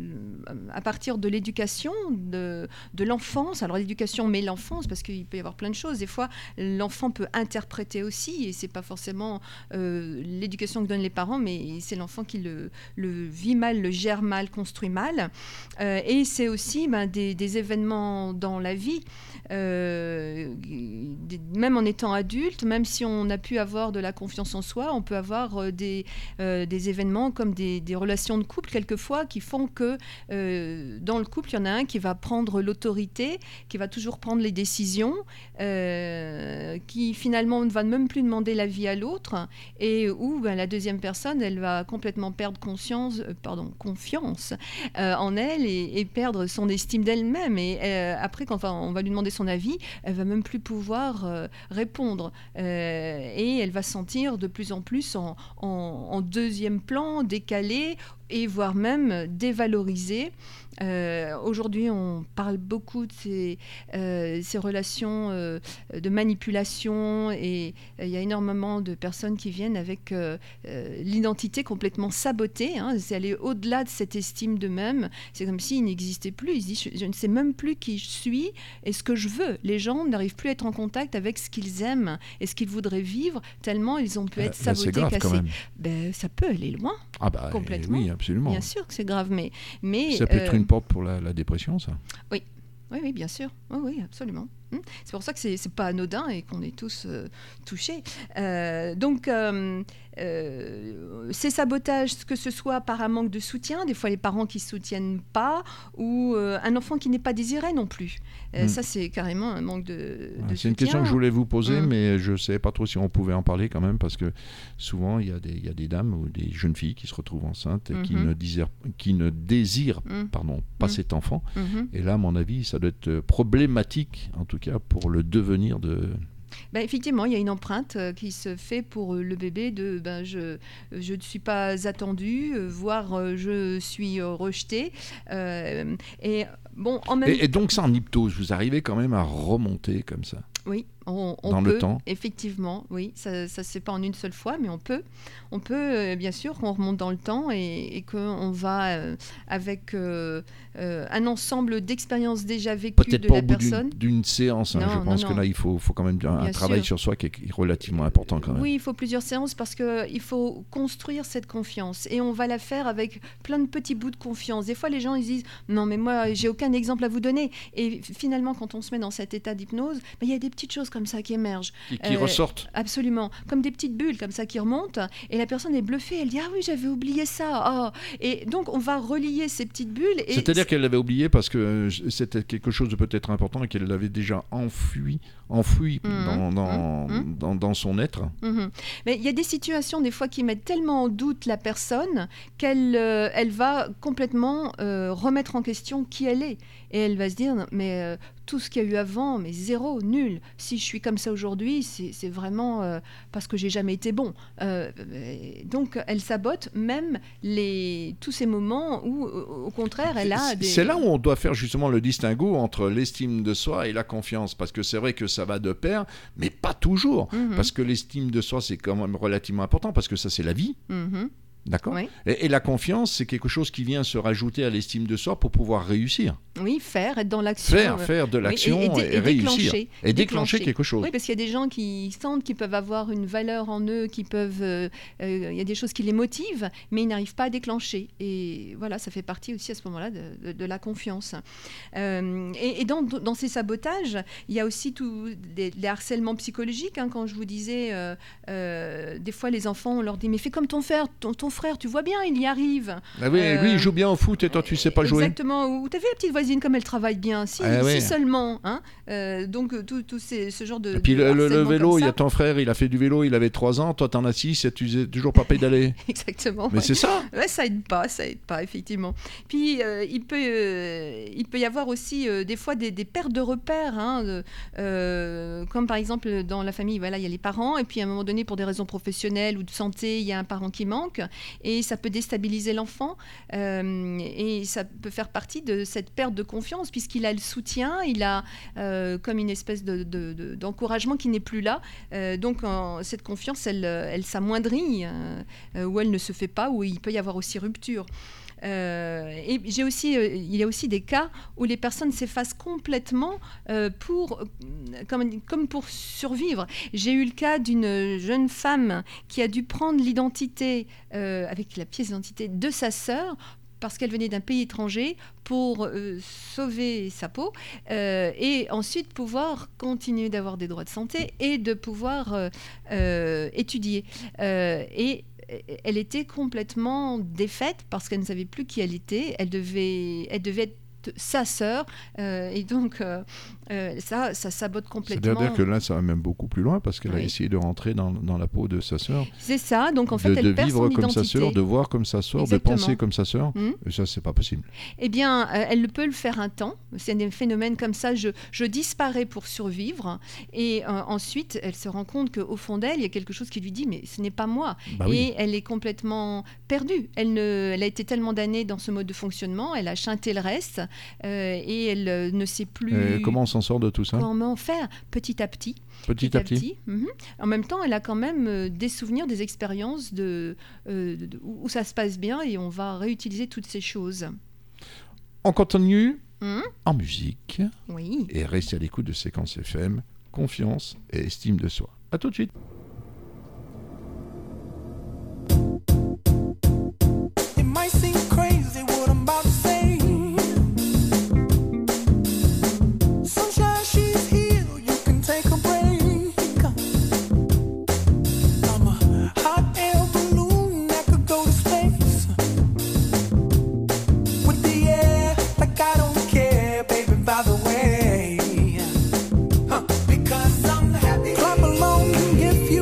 à partir de l'éducation, de, de l'enfance. Alors, l'éducation, mais l'enfance, parce qu'il peut y avoir plein de choses. Des fois, l'enfant peut interpréter aussi, et c'est pas forcément euh, l'éducation que donnent les parents, mais c'est l'enfant qui le, le vit mal, le gère mal, construit mal. Euh, et c'est aussi ben, des, des événements dans la vie, euh, des- même en étant adulte, même si on a pu avoir de la confiance en soi, on peut avoir euh, des, euh, des événements comme des, des relations de couple quelquefois qui font que euh, dans le couple, il y en a un qui va prendre l'autorité, qui va toujours prendre les décisions, euh, qui finalement ne va même plus demander l'avis à l'autre, et où ben, la deuxième personne, elle va complètement perdre conscience, euh, pardon, confiance euh, en elle et, et perdre son estime d'elle-même. Et euh, après, quand on va, on va lui demander son avis, elle va même plus pouvoir euh, répondre. Euh, et elle va se sentir de plus en plus en, en- en deuxième plan, décalée, et voire même dévalorisée. Euh, Aujourd'hui, on parle beaucoup de ces, euh, ces relations euh, de manipulation, et euh, il y a énormément de personnes qui viennent avec euh, euh, l'identité complètement sabotée. Hein. C'est aller au-delà de cette estime d'eux-mêmes. C'est comme s'ils n'existaient plus. Ils se disent, je, je ne sais même plus qui je suis et ce que je veux. Les gens n'arrivent plus à être en contact avec ce qu'ils aiment et ce qu'ils voudraient vivre, tellement ils ont pu être Euh, bah, sabotés, c'est grave quand cassés. même. Ben, ça peut aller loin, Ah bah complètement. oui, absolument. bien sûr que c'est grave, mais... mais Ça peut euh, être une porte pour la, la dépression, ça. Oui, oui, bien sûr. Oui, oui, absolument. Hmm. C'est pour ça que c'est c'est pas anodin et qu'on est tous euh, touchés. Euh, donc, euh, euh, ces sabotages, que ce soit par un manque de soutien, des fois les parents qui soutiennent pas, ou euh, un enfant qui n'est pas désiré non plus. Euh, Hmm. Ça, c'est carrément un manque de, de Ouais, c'est soutien. une question que je voulais vous poser, Mm. mais je ne savais pas trop si on pouvait en parler quand même, parce que souvent, il y a des, il y a des dames ou des jeunes filles qui se retrouvent enceintes et qui Mhm. ne désirent, qui ne désirent Mm. pardon, pas Mm. cet enfant. Mhm. Et là, à mon avis, ça doit être problématique, en tout cas, pour le devenir de... Ben, effectivement, il y a une empreinte euh, qui se fait pour euh, le bébé de ben, je, je ne suis pas attendue, euh, voire euh, je suis euh, rejetée. Euh, et bon, en même Et, et donc ça, en hypnose, vous arrivez quand même à remonter comme ça Oui, on, on dans peut, le temps. effectivement, oui, ça ne se fait pas en une seule fois, mais on peut. On peut, euh, bien sûr, qu'on remonte dans le temps et, et qu'on va euh, avec euh, euh, un ensemble d'expériences déjà vécues Peut-être de pas la au bout d'une, personne. d'une séance, hein. Non, Je non, pense non. que là, il faut, faut quand même un, un Bien travail sûr. sur soi qui est relativement important quand même. Oui, il faut plusieurs séances parce qu'il faut construire cette confiance et on va la faire avec plein de petits bouts de confiance. Des fois, les gens ils disent « Non, mais moi, j'ai aucun exemple à vous donner ». Et finalement, quand on se met dans cet état d'hypnose, ben, il y a des petites choses comme ça qui émergent. Qui, qui Euh, ressortent. Absolument, comme des petites bulles comme ça qui remontent et la personne est bluffée, elle dit « Ah oui, j'avais oublié ça oh. ». Et donc, on va relier ces petites bulles. Et C'est-à-dire qu'elle l'avait oublié parce que euh, c'était quelque chose de peut-être important et qu'elle l'avait déjà enfoui, enfoui Mhm, dans, dans, mhm. dans, dans son être. Mhm. Mais il y a des situations des fois qui mettent tellement en doute la personne qu'elle euh, elle va complètement euh, remettre en question qui elle est. Et elle va se dire, non, mais euh, tout ce qu'il y a eu avant, mais zéro, nul. Si je suis comme ça aujourd'hui, c'est c'est vraiment euh, parce que j'ai jamais été bon. Euh, et donc elle sabote même les, tous ces moments où, au au contraire, elle a C'est- des... C'est là où on doit faire justement le distinguo entre l'estime de soi et la confiance. Parce que c'est vrai que ça va de pair, mais pas toujours. Mhm. Parce que l'estime de soi, c'est quand même relativement important, parce que ça, c'est la vie. Mhm. D'accord Oui. et, et la confiance, c'est quelque chose qui vient se rajouter à l'estime de soi pour pouvoir réussir. Oui, faire, être dans l'action. Faire, euh, faire de oui, l'action et- et, et dé- et réussir. déclencher. Et déclencher Déclencher. quelque chose. Oui, parce qu'il y a des gens qui sentent qu'ils peuvent avoir une valeur en eux, qui peuvent, euh, euh, il y a des choses qui les motivent, mais ils n'arrivent pas à déclencher. Et voilà, ça fait partie aussi à ce moment-là de, de- de la confiance. Euh, et et dans, dans ces sabotages, il y a aussi tout, des, des harcèlements psychologiques. Hein, quand je vous disais, euh, euh, des fois les enfants, on leur dit, mais fais comme ton frère, ton, ton frère, tu vois bien, il y arrive. Ah oui, Euh, lui, il joue bien au foot et toi, tu sais pas jouer. Exactement. Ou t'as vu la petite voisine comme elle travaille bien. Si, Ah si ouais. seulement. Hein. Euh, donc euh, tout, tout ces- ce genre de. Et puis de le, le- le harcèlement vélo, comme il y a ça. ton frère, il a fait du vélo, il avait trois ans, toi t'en as six et tu sais toujours pas pédaler. Exactement. Mais ouais. c'est ça. Ouais, ça aide pas, ça aide pas, effectivement. Puis, euh, il, peut, euh, il peut y avoir aussi euh, des fois des, des pertes de repères, hein, de- euh, comme par exemple dans la famille, voilà, il y a les parents, et puis à un moment donné, pour des raisons professionnelles ou de santé, il y a un parent qui manque, et ça peut déstabiliser l'enfant, euh, et ça peut faire partie de cette perte de confiance, puisqu'il a le soutien, il a euh, comme une espèce de, de- de- d'encouragement qui n'est plus là. Euh, donc, en- cette confiance, elle, elle s'amoindrit, euh, euh, ou elle ne se fait pas, ou il peut y avoir aussi rupture. Euh, et j'ai aussi, euh, il y a aussi des cas où les personnes s'effacent complètement euh, pour, comme, comme pour survivre. J'ai eu le cas d'une jeune femme qui a dû prendre l'identité, euh, avec la pièce d'identité de sa sœur, parce qu'elle venait d'un pays étranger, pour euh, sauver sa peau euh, et ensuite pouvoir continuer d'avoir des droits de santé et de pouvoir euh, euh, étudier. Euh, et elle était complètement défaite parce qu'elle ne savait plus qui elle était. Elle devait, elle devait être sa sœur euh, et donc euh, euh, ça, ça sabote complètement. C'est-à-dire que là, ça va même beaucoup plus loin parce qu'elle a Oui. essayé de rentrer dans, dans la peau de sa sœur, C'est ça. Donc en fait, de, elle de perd vivre son comme sa identité. sœur, de voir comme sa sœur, Exactement. de penser comme sa sœur. Mhm. Et ça, c'est pas possible. Eh bien, euh, elle peut le faire un temps. C'est des phénomènes comme ça. Je, je disparais pour survivre. Et euh, ensuite, elle se rend compte qu'au fond d'elle, il y a quelque chose qui lui dit, mais ce n'est pas moi. Bah oui. Et elle est complètement perdue. Elle, ne, elle a été tellement d'années dans ce mode de fonctionnement. Elle a chanté le reste. euh, et elle euh, ne sait plus Et comment on s'en sort de tout ça comment faire petit à petit. Petit à petit. Mhm. En même temps, elle a quand même euh, des souvenirs, des expériences de, euh, de- de- où ça se passe bien et on va réutiliser toutes ces choses. On continue Mhm. en musique Oui. et restez à l'écoute de Séquence F M, confiance et estime de soi. À tout de suite. It might seem crazy what I'm about to say. Sunshine, she's here, you can take a break. I'm a hot air balloon that could go to space. With the air, like I don't care, baby, by the way. Huh, because I'm happy. Clap along if you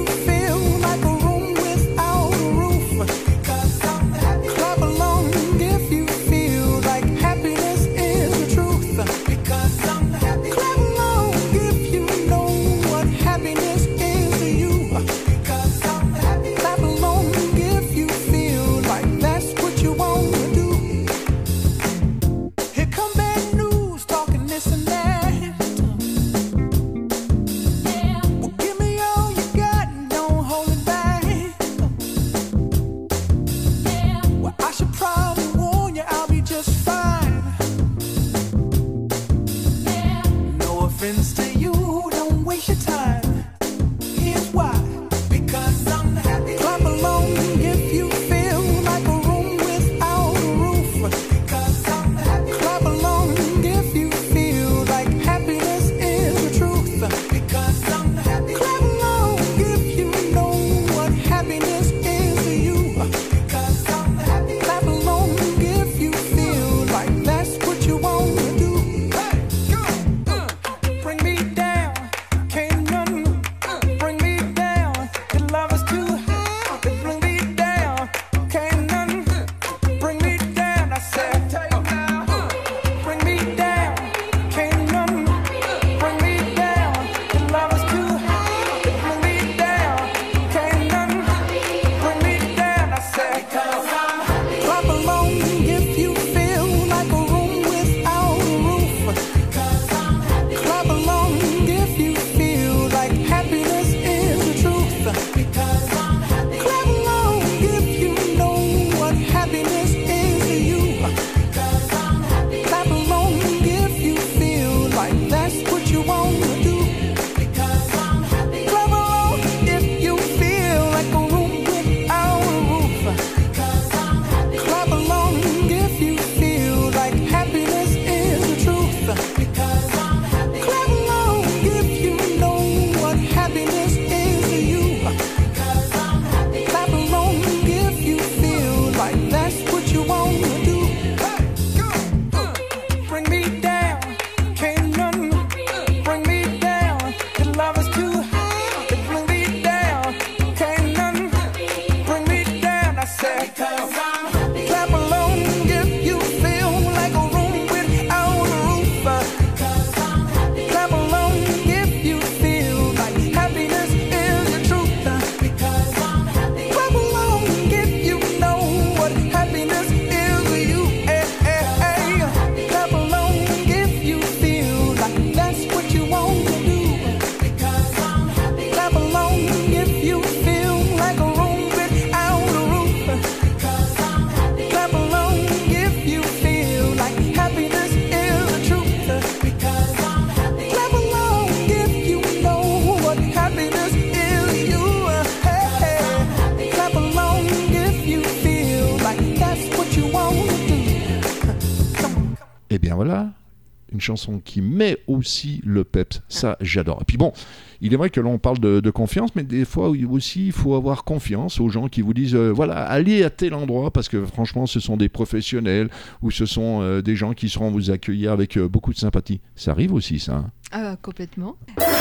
voilà, une chanson qui met aussi le peps. Ça, j'adore. Et puis bon, il est vrai que l'on parle de, de confiance, mais des fois aussi, il faut avoir confiance aux gens qui vous disent, euh, voilà, allez à tel endroit, parce que franchement, ce sont des professionnels, ou ce sont euh, des gens qui seront vous accueillir avec euh, beaucoup de sympathie. Ça arrive aussi, ça. Hein. Ah, complètement.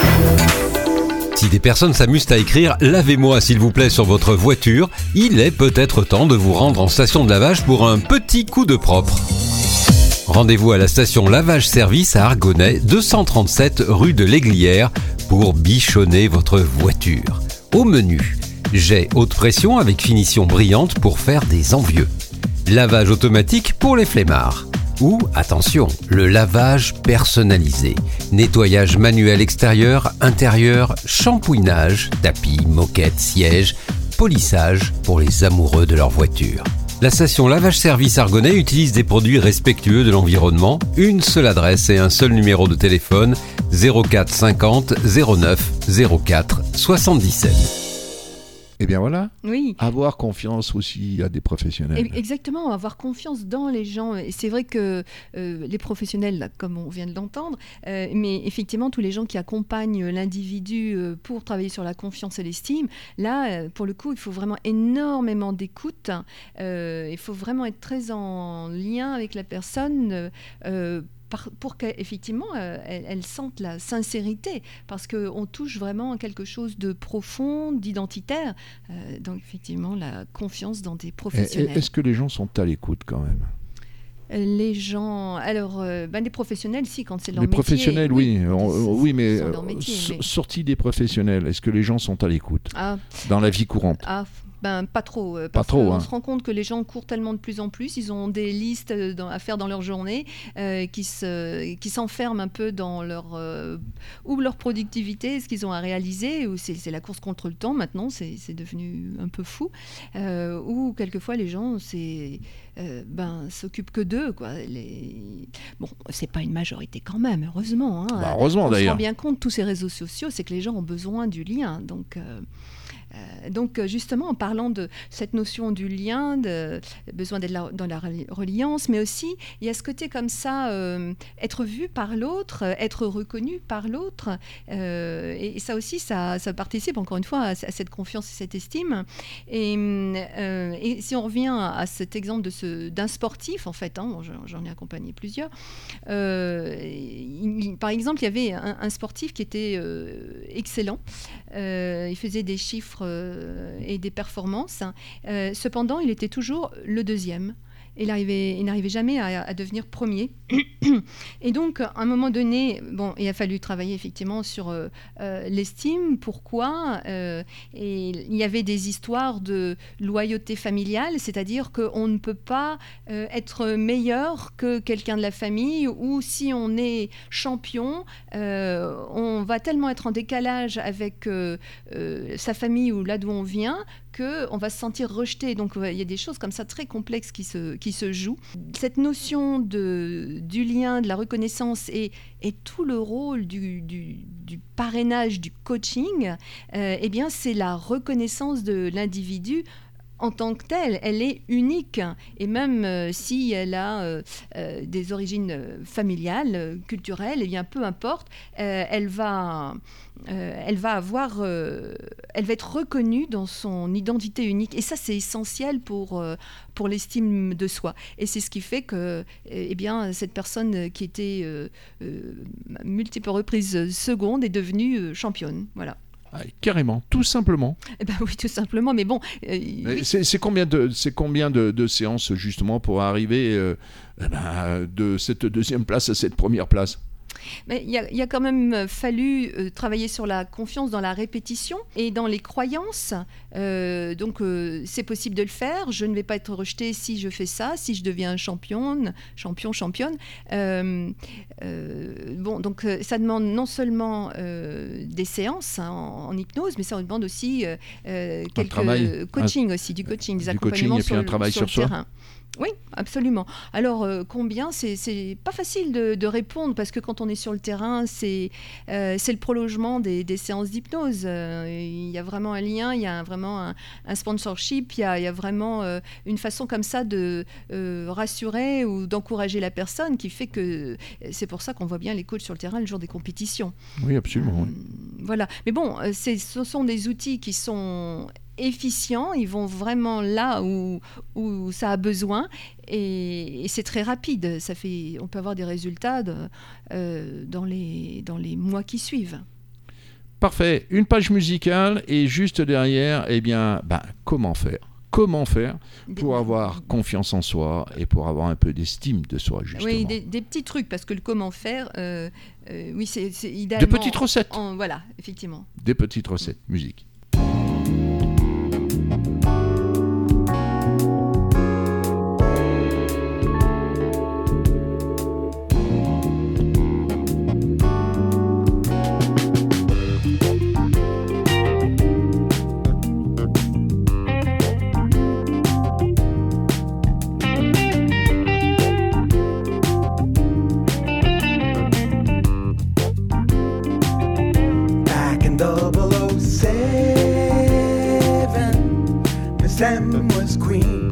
Si des personnes s'amusent à écrire « Lavez-moi s'il vous plaît » sur votre voiture, il est peut-être temps de vous rendre en station de lavage pour un petit coup de propre. Rendez-vous à la station Lavage Service à Argonnet, deux cent trente-sept rue de l'Aiglière, pour bichonner votre voiture. Au menu, jet haute pression avec finition brillante pour faire des envieux. Lavage automatique pour les flemmards. Ou, attention, le lavage personnalisé. Nettoyage manuel extérieur, intérieur, shampouinage, tapis, moquette, siège, polissage pour les amoureux de leur voiture. La station Lavage Service Argonnet utilise des produits respectueux de l'environnement. Une seule adresse et un seul numéro de téléphone, zéro quatre cinquante zéro neuf zéro quatre soixante-dix-sept. Eh bien voilà, Oui. avoir confiance aussi à des professionnels. Et- Exactement, avoir confiance dans les gens. Et c'est vrai que euh, les professionnels, là, comme on vient de l'entendre, euh, mais effectivement, tous les gens qui accompagnent l'individu euh, pour travailler sur la confiance et l'estime, là, euh, pour le coup, il faut vraiment énormément d'écoute. Euh, il faut vraiment être très en lien avec la personne. Euh, par- pour qu'effectivement, euh, elle, elle sente la sincérité, parce qu'on touche vraiment à quelque chose de profond, d'identitaire. Euh, donc, effectivement, la confiance dans des Et- et- professionnels. Est-ce que les gens sont à l'écoute quand même? Les gens, alors, euh, ben, les professionnels, si, quand c'est leur Les métier. professionnels, oui, quand on- ils- oui, mais ils ont leur euh, métier, so- mais- sortis des professionnels, est-ce que les gens sont à l'écoute Ah, dans la vie courante? ah, ben, pas trop. euh, Pas Parce trop, qu'on hein. se rend compte que les gens courent tellement de plus en plus, ils ont des listes euh, dans- à faire dans leur journée, euh, qui, se, qui s'enferment un peu dans leur, euh, ou leur productivité, ce qu'ils ont à réaliser, ou c'est, c'est la course contre le temps maintenant, c'est, c'est devenu un peu fou, euh, ou quelquefois les gens c'est, euh, ben, s'occupent que d'eux. Quoi. Les... Bon, c'est pas une majorité quand même, heureusement. Hein. Bah, heureusement, On se d'ailleurs. rend bien compte, tous ces réseaux sociaux, c'est que les gens ont besoin du lien. Donc, euh, euh, donc euh, justement, en parlant de cette notion du lien, de besoin d'être la- dans la reli- reliance, mais aussi, il y a ce côté comme ça, euh, être vu par l'autre, euh, être reconnu par l'autre. euh, et, et ça aussi, ça, ça participe encore une fois à, à cette confiance et cette estime. Et, euh, et si on revient à, à cet exemple de ce, d'un sportif, en fait, hein, bon, j'en, j'en ai accompagné plusieurs, euh, il- il- par exemple, il y avait un, un sportif qui était euh, excellent. Euh, il faisait des chiffres euh, et des performances. Euh, cependant, il était toujours le deuxième. Il, arrivait, il n'arrivait jamais à, à devenir premier. Et donc, à un moment donné, bon, il a fallu travailler effectivement sur euh, euh, l'estime. Pourquoi euh, Et il y avait des histoires de loyauté familiale, c'est-à-dire qu'on ne peut pas euh, être meilleur que quelqu'un de la famille, ou si on est champion, euh, on va tellement être en décalage avec euh, euh, sa famille ou là d'où on vient, qu'on va se sentir rejeté. Donc il y a des choses comme ça très complexes qui se, qui se jouent. Cette notion de, du lien, de la reconnaissance et, et tout le rôle du, du, du parrainage, du coaching, euh, eh bien c'est la reconnaissance de l'individu en tant que telle. Elle est unique. Et même euh, si elle a euh, euh, des origines euh, familiales, euh, culturelles, eh bien peu importe, euh, elle va... Euh, elle va avoir, euh, elle va être reconnue dans son identité unique, et ça c'est essentiel pour euh, pour l'estime de soi. Et c'est ce qui fait que, eh bien, cette personne qui était euh, euh, multiples reprises seconde est devenue euh, championne. Voilà. Ah, carrément, tout simplement. Eh ben oui, tout simplement. Mais bon, euh, Mais oui. C'est, c'est combien, de, c'est combien de, de séances justement pour arriver euh, eh ben, de cette deuxième place à cette première place? Mais il y a, il y a quand même fallu euh, travailler sur la confiance dans la répétition et dans les croyances. Euh, donc, euh, c'est possible de le faire. Je ne vais pas être rejetée si je fais ça, si je deviens championne, champion, championne. Euh, euh, bon, donc, euh, ça demande non seulement euh, des séances hein, en, en hypnose, mais ça demande aussi euh, euh, quelques travail, coaching aussi, du coaching, des du accompagnements coaching et puis sur, un le- travail sur sur le soi. terrain. Oui, absolument. Alors, euh, combien, c'est, c'est pas facile de, de répondre parce que quand on est sur le terrain, c'est, euh, c'est le prolongement des, des séances d'hypnose. Euh, il y a vraiment un lien, il y a un- vraiment un, un sponsorship, il y a, il y a vraiment euh, une façon comme ça de euh, rassurer ou d'encourager la personne qui fait que c'est pour ça qu'on voit bien les coachs sur le terrain le jour des compétitions. Oui, absolument. oui. Voilà. Mais bon, euh, c'est, ce sont des outils qui sont efficients, ils vont vraiment là où, où ça a besoin et, et c'est très rapide. Ça fait, on peut avoir des résultats de- euh, dans, les, dans les mois qui suivent. Parfait. Une page musicale et juste derrière, eh bien, ben, comment faire Comment faire pour Des- avoir confiance en soi et pour avoir un peu d'estime de soi, justement. Oui, des, des petits trucs, parce que le comment faire, euh, euh, oui, c'est, c'est Des idéalement... petites recettes. en- voilà, effectivement. Des petites recettes. Musique. Back in double oh seven, Miss M was queen.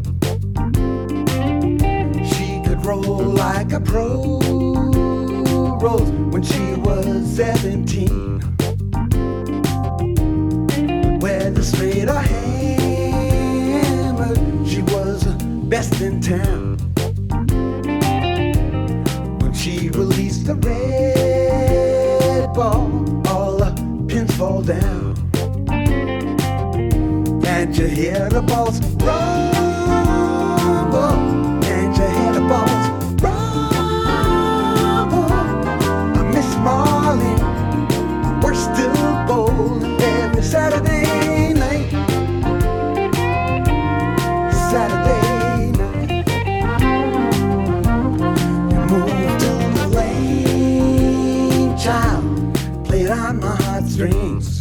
She could roll like a pro rose when she was seventeen. Whether straight or hammered, she was the best in town. When she released the red ball, all the pins fall down. Can't you hear the balls rumble? Can't you hear the balls rumble? I miss Marlene, we're still bowling every Saturday night. Saturday night. You moved to the lane, child, played on my heartstrings.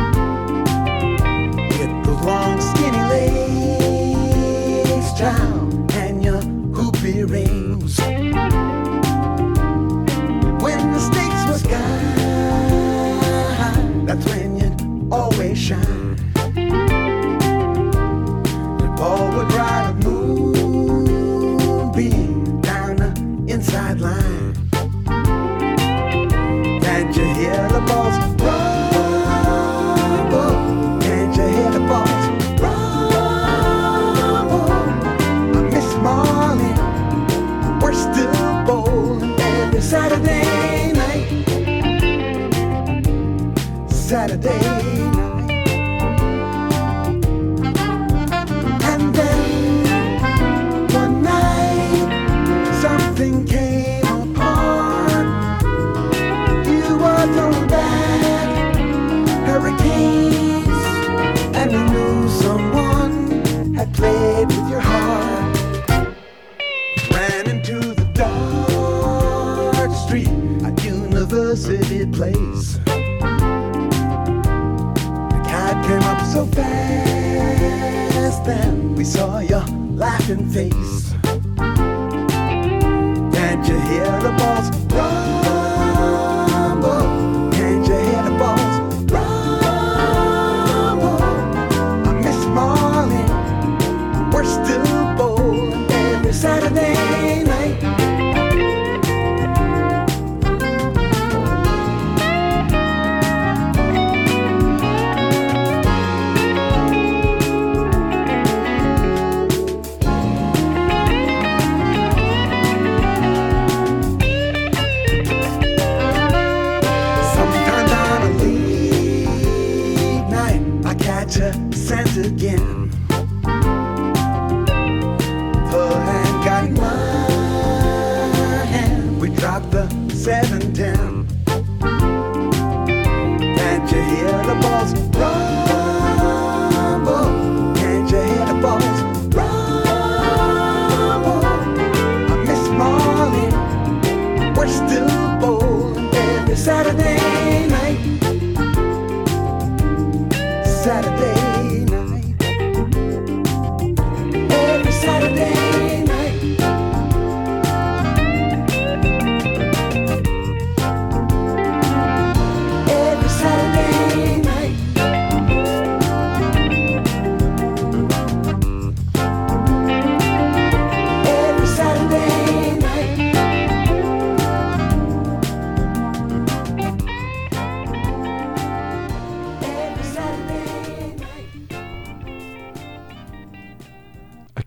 With those long skinny legs, child, and your hoopy rings. When the stakes was high, that's when you'd always shine. The ball would ride a moonbeam down the inside line. Can't you hear the balls rumble? Can't you hear the balls rumble? I miss Marlene, we're still bowling every Saturday night. Saturday night. And then one night something came apart. You were thrown back, hurricanes, and you knew someone had played with your heart. Ran into the dark street at University Place. The cab came up so fast, then we saw your laughing face. Can't you hear the balls rumble? Can't you hear the balls rumble? I miss Marlene, we're still bowling every Saturday night. Sometimes on a league night, I catch a scent again. The hand got in my hand. We dropped the seven ten. Can't you hear the balls rumble? Can't you hear the balls rumble? I miss Marlene, we're still bowling every Saturday night. Saturday night. Every Saturday night.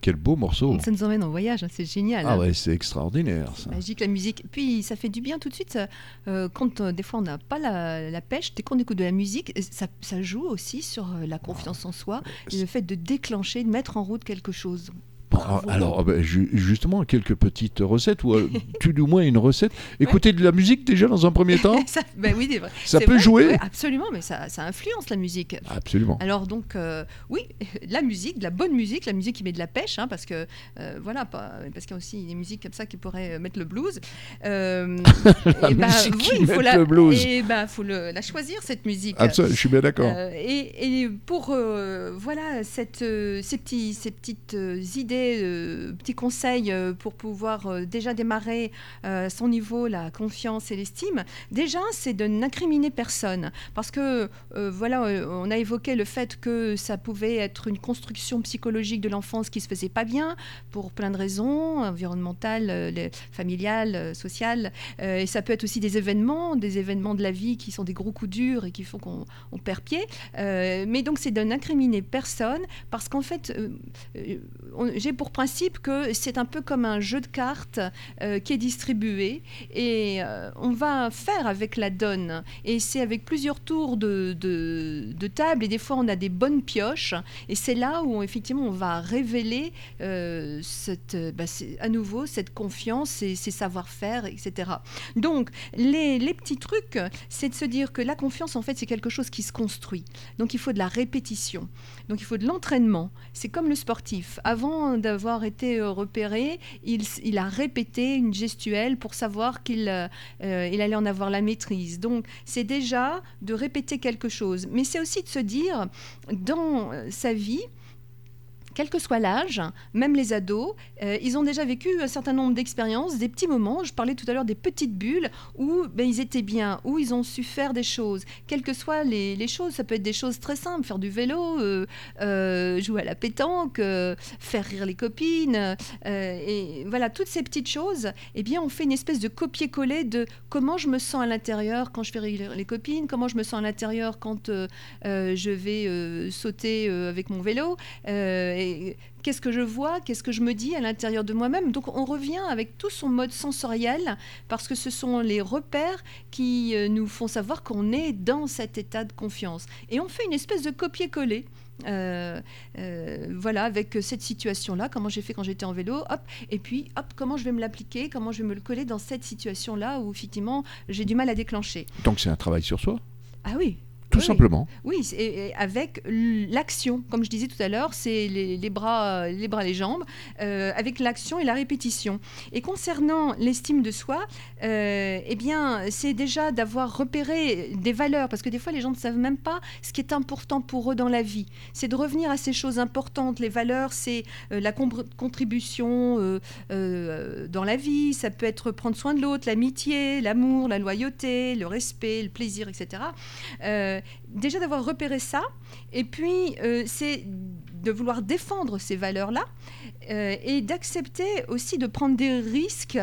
quel beau morceau. Ça nous emmène en voyage, hein, c'est génial. Ah hein. ouais, c'est extraordinaire ça. Magique la musique. Puis ça fait du bien tout de suite. Ça, euh, quand euh, des fois on n'a pas la, la pêche, dès qu'on écoute de la musique, ça, ça joue aussi sur euh, la confiance en soi et le fait de déclencher, de mettre en route quelque chose. Bon, alors, alors, ben, ju- justement, quelques petites recettes, ou euh, tout du moins une recette. Écouter de la musique déjà dans un premier temps, ça, ben oui, c'est vrai. ça C'est peut vrai, jouer. ouais, absolument, mais ça, ça influence la musique. Absolument. Alors donc, euh, oui, la musique, de la bonne musique, la musique qui met de la pêche, hein, parce que euh, voilà, pas, parce qu'il y a aussi des musiques comme ça qui pourraient mettre le blues. Euh, La et bah, musique qui oui, il faut met la, le blues. Et bah, faut le, la choisir cette musique. Absolument, je suis bien d'accord. Euh, et, et pour euh, voilà cette, euh, ces, petits, ces petites euh, idées, euh, petits conseils euh, pour pouvoir euh, déjà démarrer euh, son niveau, la confiance et l'estime, déjà c'est de n'incriminer personne. Parce que euh, voilà, euh, on a évoqué le fait que ça pouvait être une construction psychologique de l'enfance qui se faisait pas bien pour plein de raisons, environnementales, euh, les- familiales, euh, sociales. Euh, et ça peut être aussi des événements, des événements de la vie qui sont des gros coups durs et qui font qu'on on perd pied. Euh, mais donc c'est de n'incriminer personne parce qu'en fait, euh, euh, on- j'ai pour principe que c'est un peu comme un jeu de cartes euh, qui est distribué et euh, on va faire avec la donne. Et c'est avec plusieurs tours de, de, de table et des fois on a des bonnes pioches et c'est là où effectivement on va révéler euh, cette, bah, c'est- à nouveau cette confiance et ces savoir-faire, et cetera. Donc les, les petits trucs, c'est de se dire que la confiance en fait c'est quelque chose qui se construit. Donc il faut de la répétition. Donc il faut de l'entraînement. C'est comme le sportif. Avant d'avoir été euh, repéré, il, s- il a répété une gestuelle pour savoir qu'il euh, euh, il allait en avoir la maîtrise. Donc c'est déjà de répéter quelque chose. Mais c'est aussi de se dire, dans euh, sa vie, quel que soit l'âge, même les ados, euh, ils ont déjà vécu un certain nombre d'expériences, des petits moments. Je parlais tout à l'heure des petites bulles où ben, ils étaient bien, où ils ont su faire des choses. Quelles que soient les, les choses, ça peut être des choses très simples, faire du vélo, euh, euh, jouer à la pétanque, euh, faire rire les copines. euh, et voilà, toutes ces petites choses, eh bien, on fait une espèce de copier-coller de comment je me sens à l'intérieur quand je fais rire les copines, comment je me sens à l'intérieur quand euh, euh, je vais euh, sauter euh, avec mon vélo. Euh, et qu'est-ce que je vois, qu'est-ce que je me dis à l'intérieur de moi-même. Donc on revient avec tout son mode sensoriel parce que ce sont les repères qui euh, nous font savoir qu'on est dans cet état de confiance. Et on fait une espèce de copier-coller. Euh, euh, voilà, avec cette situation-là, comment j'ai fait quand j'étais en vélo, hop, et puis hop, comment je vais me l'appliquer, comment je vais me le coller dans cette situation-là où effectivement j'ai du mal à déclencher. Donc c'est un travail sur soi, Ah oui. tout Oui, oui. simplement. Oui, c'est- et- et avec l'action, comme je disais tout à l'heure, c'est les, les bras, les bras, les jambes, euh, avec l'action et la répétition. Et concernant l'estime de soi, euh, eh bien, c'est déjà d'avoir repéré des valeurs, parce que des fois, les gens ne savent même pas ce qui est important pour eux dans la vie. C'est de revenir à ces choses importantes. Les valeurs, c'est euh, la com- contribution euh, euh, dans la vie. Ça peut être prendre soin de l'autre, l'amitié, l'amour, la loyauté, le respect, le plaisir, et cetera. Euh, déjà d'avoir repéré ça, et puis euh, c'est de vouloir défendre ces valeurs-là euh, et d'accepter aussi de prendre des risques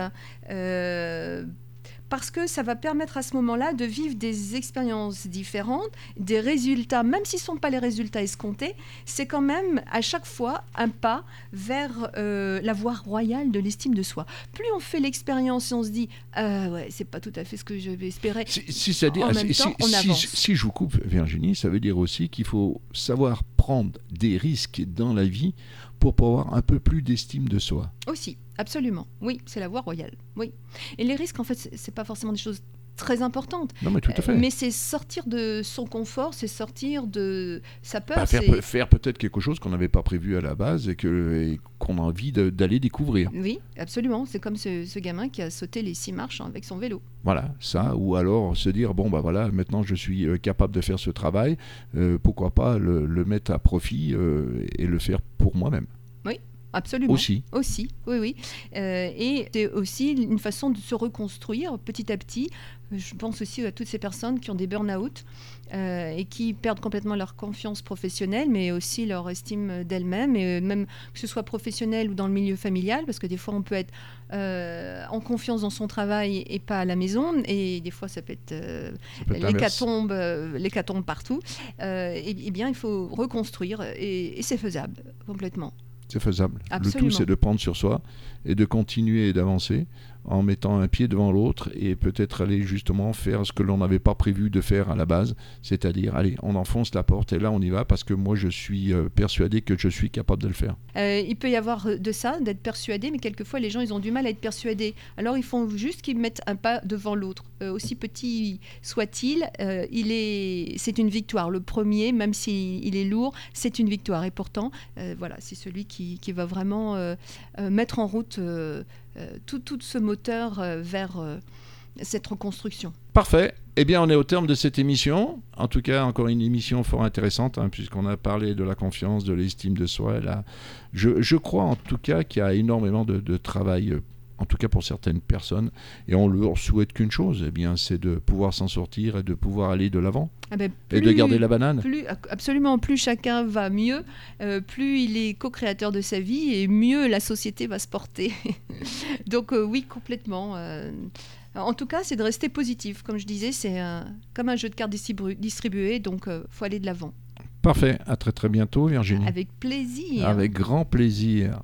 euh, parce que ça va permettre à ce moment-là de vivre des expériences différentes, des résultats, même s'ils ne sont pas les résultats escomptés, c'est quand même à chaque fois un pas vers euh, la voie royale de l'estime de soi. Plus on fait l'expérience et on se dit ah ouais, c'est pas tout à fait ce que j'avais espéré. Si, si, c'est-à-dire, En même si, temps, on si- avance. si je vous coupe, Virginie, ça veut dire aussi qu'il faut savoir prendre des risques dans la vie pour avoir un peu plus d'estime de soi. Aussi, absolument. Oui, c'est la voie royale. Oui. Et les risques, en fait, c'est c'est pas forcément des choses très importantes. Non, mais tout à fait. Euh, Mais c'est sortir de son confort, c'est sortir de sa peur. Bah, faire c'est- pe- faire peut-être quelque chose qu'on n'avait pas prévu à la base et que- et qu'on a envie de- d'aller découvrir. Oui, absolument. C'est comme ce, ce gamin qui a sauté les six marches avec son vélo. Voilà, ça, ou alors se dire, bon, bah voilà, maintenant je suis euh, capable de faire ce travail, euh, pourquoi pas le, le mettre à profit euh, et le faire pour moi-même. Absolument. Aussi. Aussi, oui, oui. Euh, et c'est aussi une façon de se reconstruire petit à petit. Je pense aussi à toutes ces personnes qui ont des burn-out euh, et qui perdent complètement leur confiance professionnelle, mais aussi leur estime d'elles-mêmes, et même que ce soit professionnel ou dans le milieu familial, parce que des fois on peut être euh, en confiance dans son travail et pas à la maison, et des fois ça peut être euh, Ça peut être l'inverse. l'hécatombe, euh, l'hécatombe partout. Euh, et, et bien il faut reconstruire, et, et c'est faisable complètement. C'est faisable. Absolument. Le tout, c'est de prendre sur soi et de continuer et d'avancer en mettant un pied devant l'autre et peut-être aller justement faire ce que l'on n'avait pas prévu de faire à la base, c'est-à-dire, allez, on enfonce la porte et là on y va parce que moi je suis euh, persuadé que je suis capable de le faire. Euh, il peut y avoir de ça, d'être persuadé, mais quelquefois les gens ils ont du mal à être persuadés. Alors ils font juste qu'ils mettent un pas devant l'autre. Euh, aussi petit soit-il, euh, il est, c'est une victoire. Le premier, même s'il il est lourd, c'est une victoire. Et pourtant, euh, voilà, c'est celui qui, qui va vraiment euh, euh, mettre en route euh, euh, tout, tout ce moteur euh, vers euh, cette reconstruction. Parfait. Eh bien, on est au terme de cette émission. En tout cas, encore une émission fort intéressante, hein, puisqu'on a parlé de la confiance, de l'estime de soi. Là, je, je crois en tout cas qu'il y a énormément de, de travail, euh, en tout cas pour certaines personnes. Et on leur souhaite qu'une chose, eh bien, c'est de pouvoir s'en sortir et de pouvoir aller de l'avant. Ah ben, et de garder la banane. Plus, absolument, plus chacun va mieux, euh, plus il est co-créateur de sa vie et mieux la société va se porter. Donc euh, oui, complètement. Euh, en tout cas, c'est de rester positif. Comme je disais, c'est un, comme un jeu de cartes distribu- distribué, donc il euh, faut aller de l'avant. Parfait, à très très bientôt Virginie. Avec plaisir. Avec grand plaisir.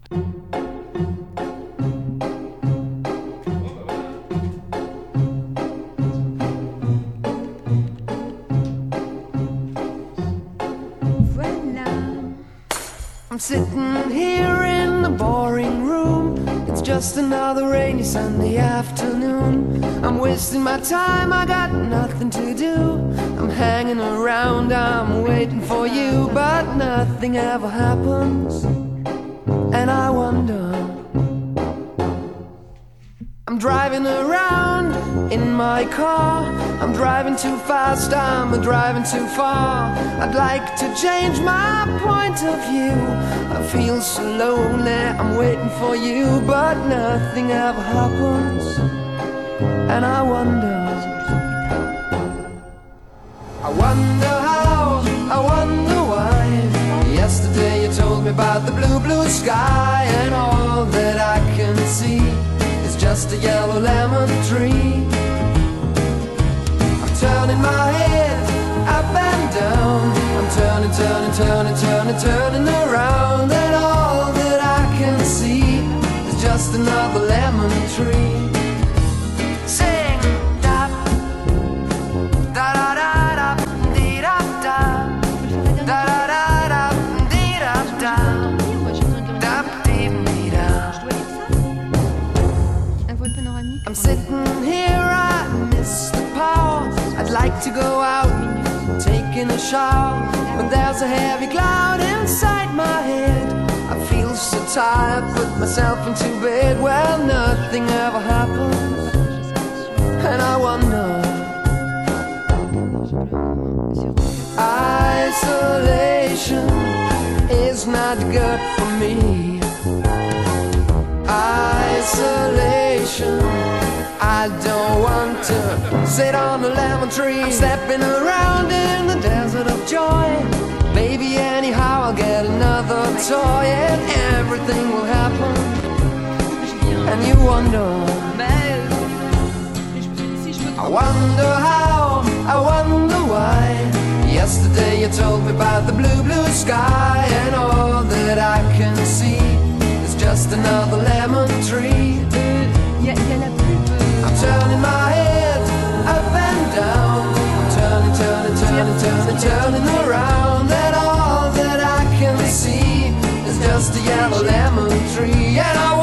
I'm sitting here in the boring room. It's just another rainy Sunday afternoon. I'm wasting my time, I got nothing to do. I'm hanging around, I'm waiting for you, but nothing ever happens. And I wonder, I'm driving around in my car. I'm driving too fast, I'm driving too far. I'd like to change my point of view. I feel so lonely, I'm waiting for you, but nothing ever happens. And I wonder, I wonder how, I wonder why. Yesterday you told me about the blue, blue sky, and all that I can see is just a yellow lemon tree. I'm turning my head up and down. I'm turning, turning, turning, turning, turning around, and all that I can see is just another lemon tree. Sing da da da da da dee da da da da da da dee da da da dee dee da. I'm sitting here, I miss the power. I'd like to go out, taking a shower, but there's a heavy cloud inside my head. I feel so tired, put myself into bed. Well, nothing ever happens, and I wonder. Isolation is not good for me. Isolation, I don't want to sit on a lemon tree. I'm stepping around in the desert of joy. Maybe anyhow I'll get another toy, and everything will happen. And you wonder, I wonder how, I wonder why. Yesterday you told me about the blue, blue sky, and all that I can see is just another lemon tree. I'm turning my head up and down. I'm turning, turning, turning, turning, turning around, and all that I can see is just a yellow lemon tree. And I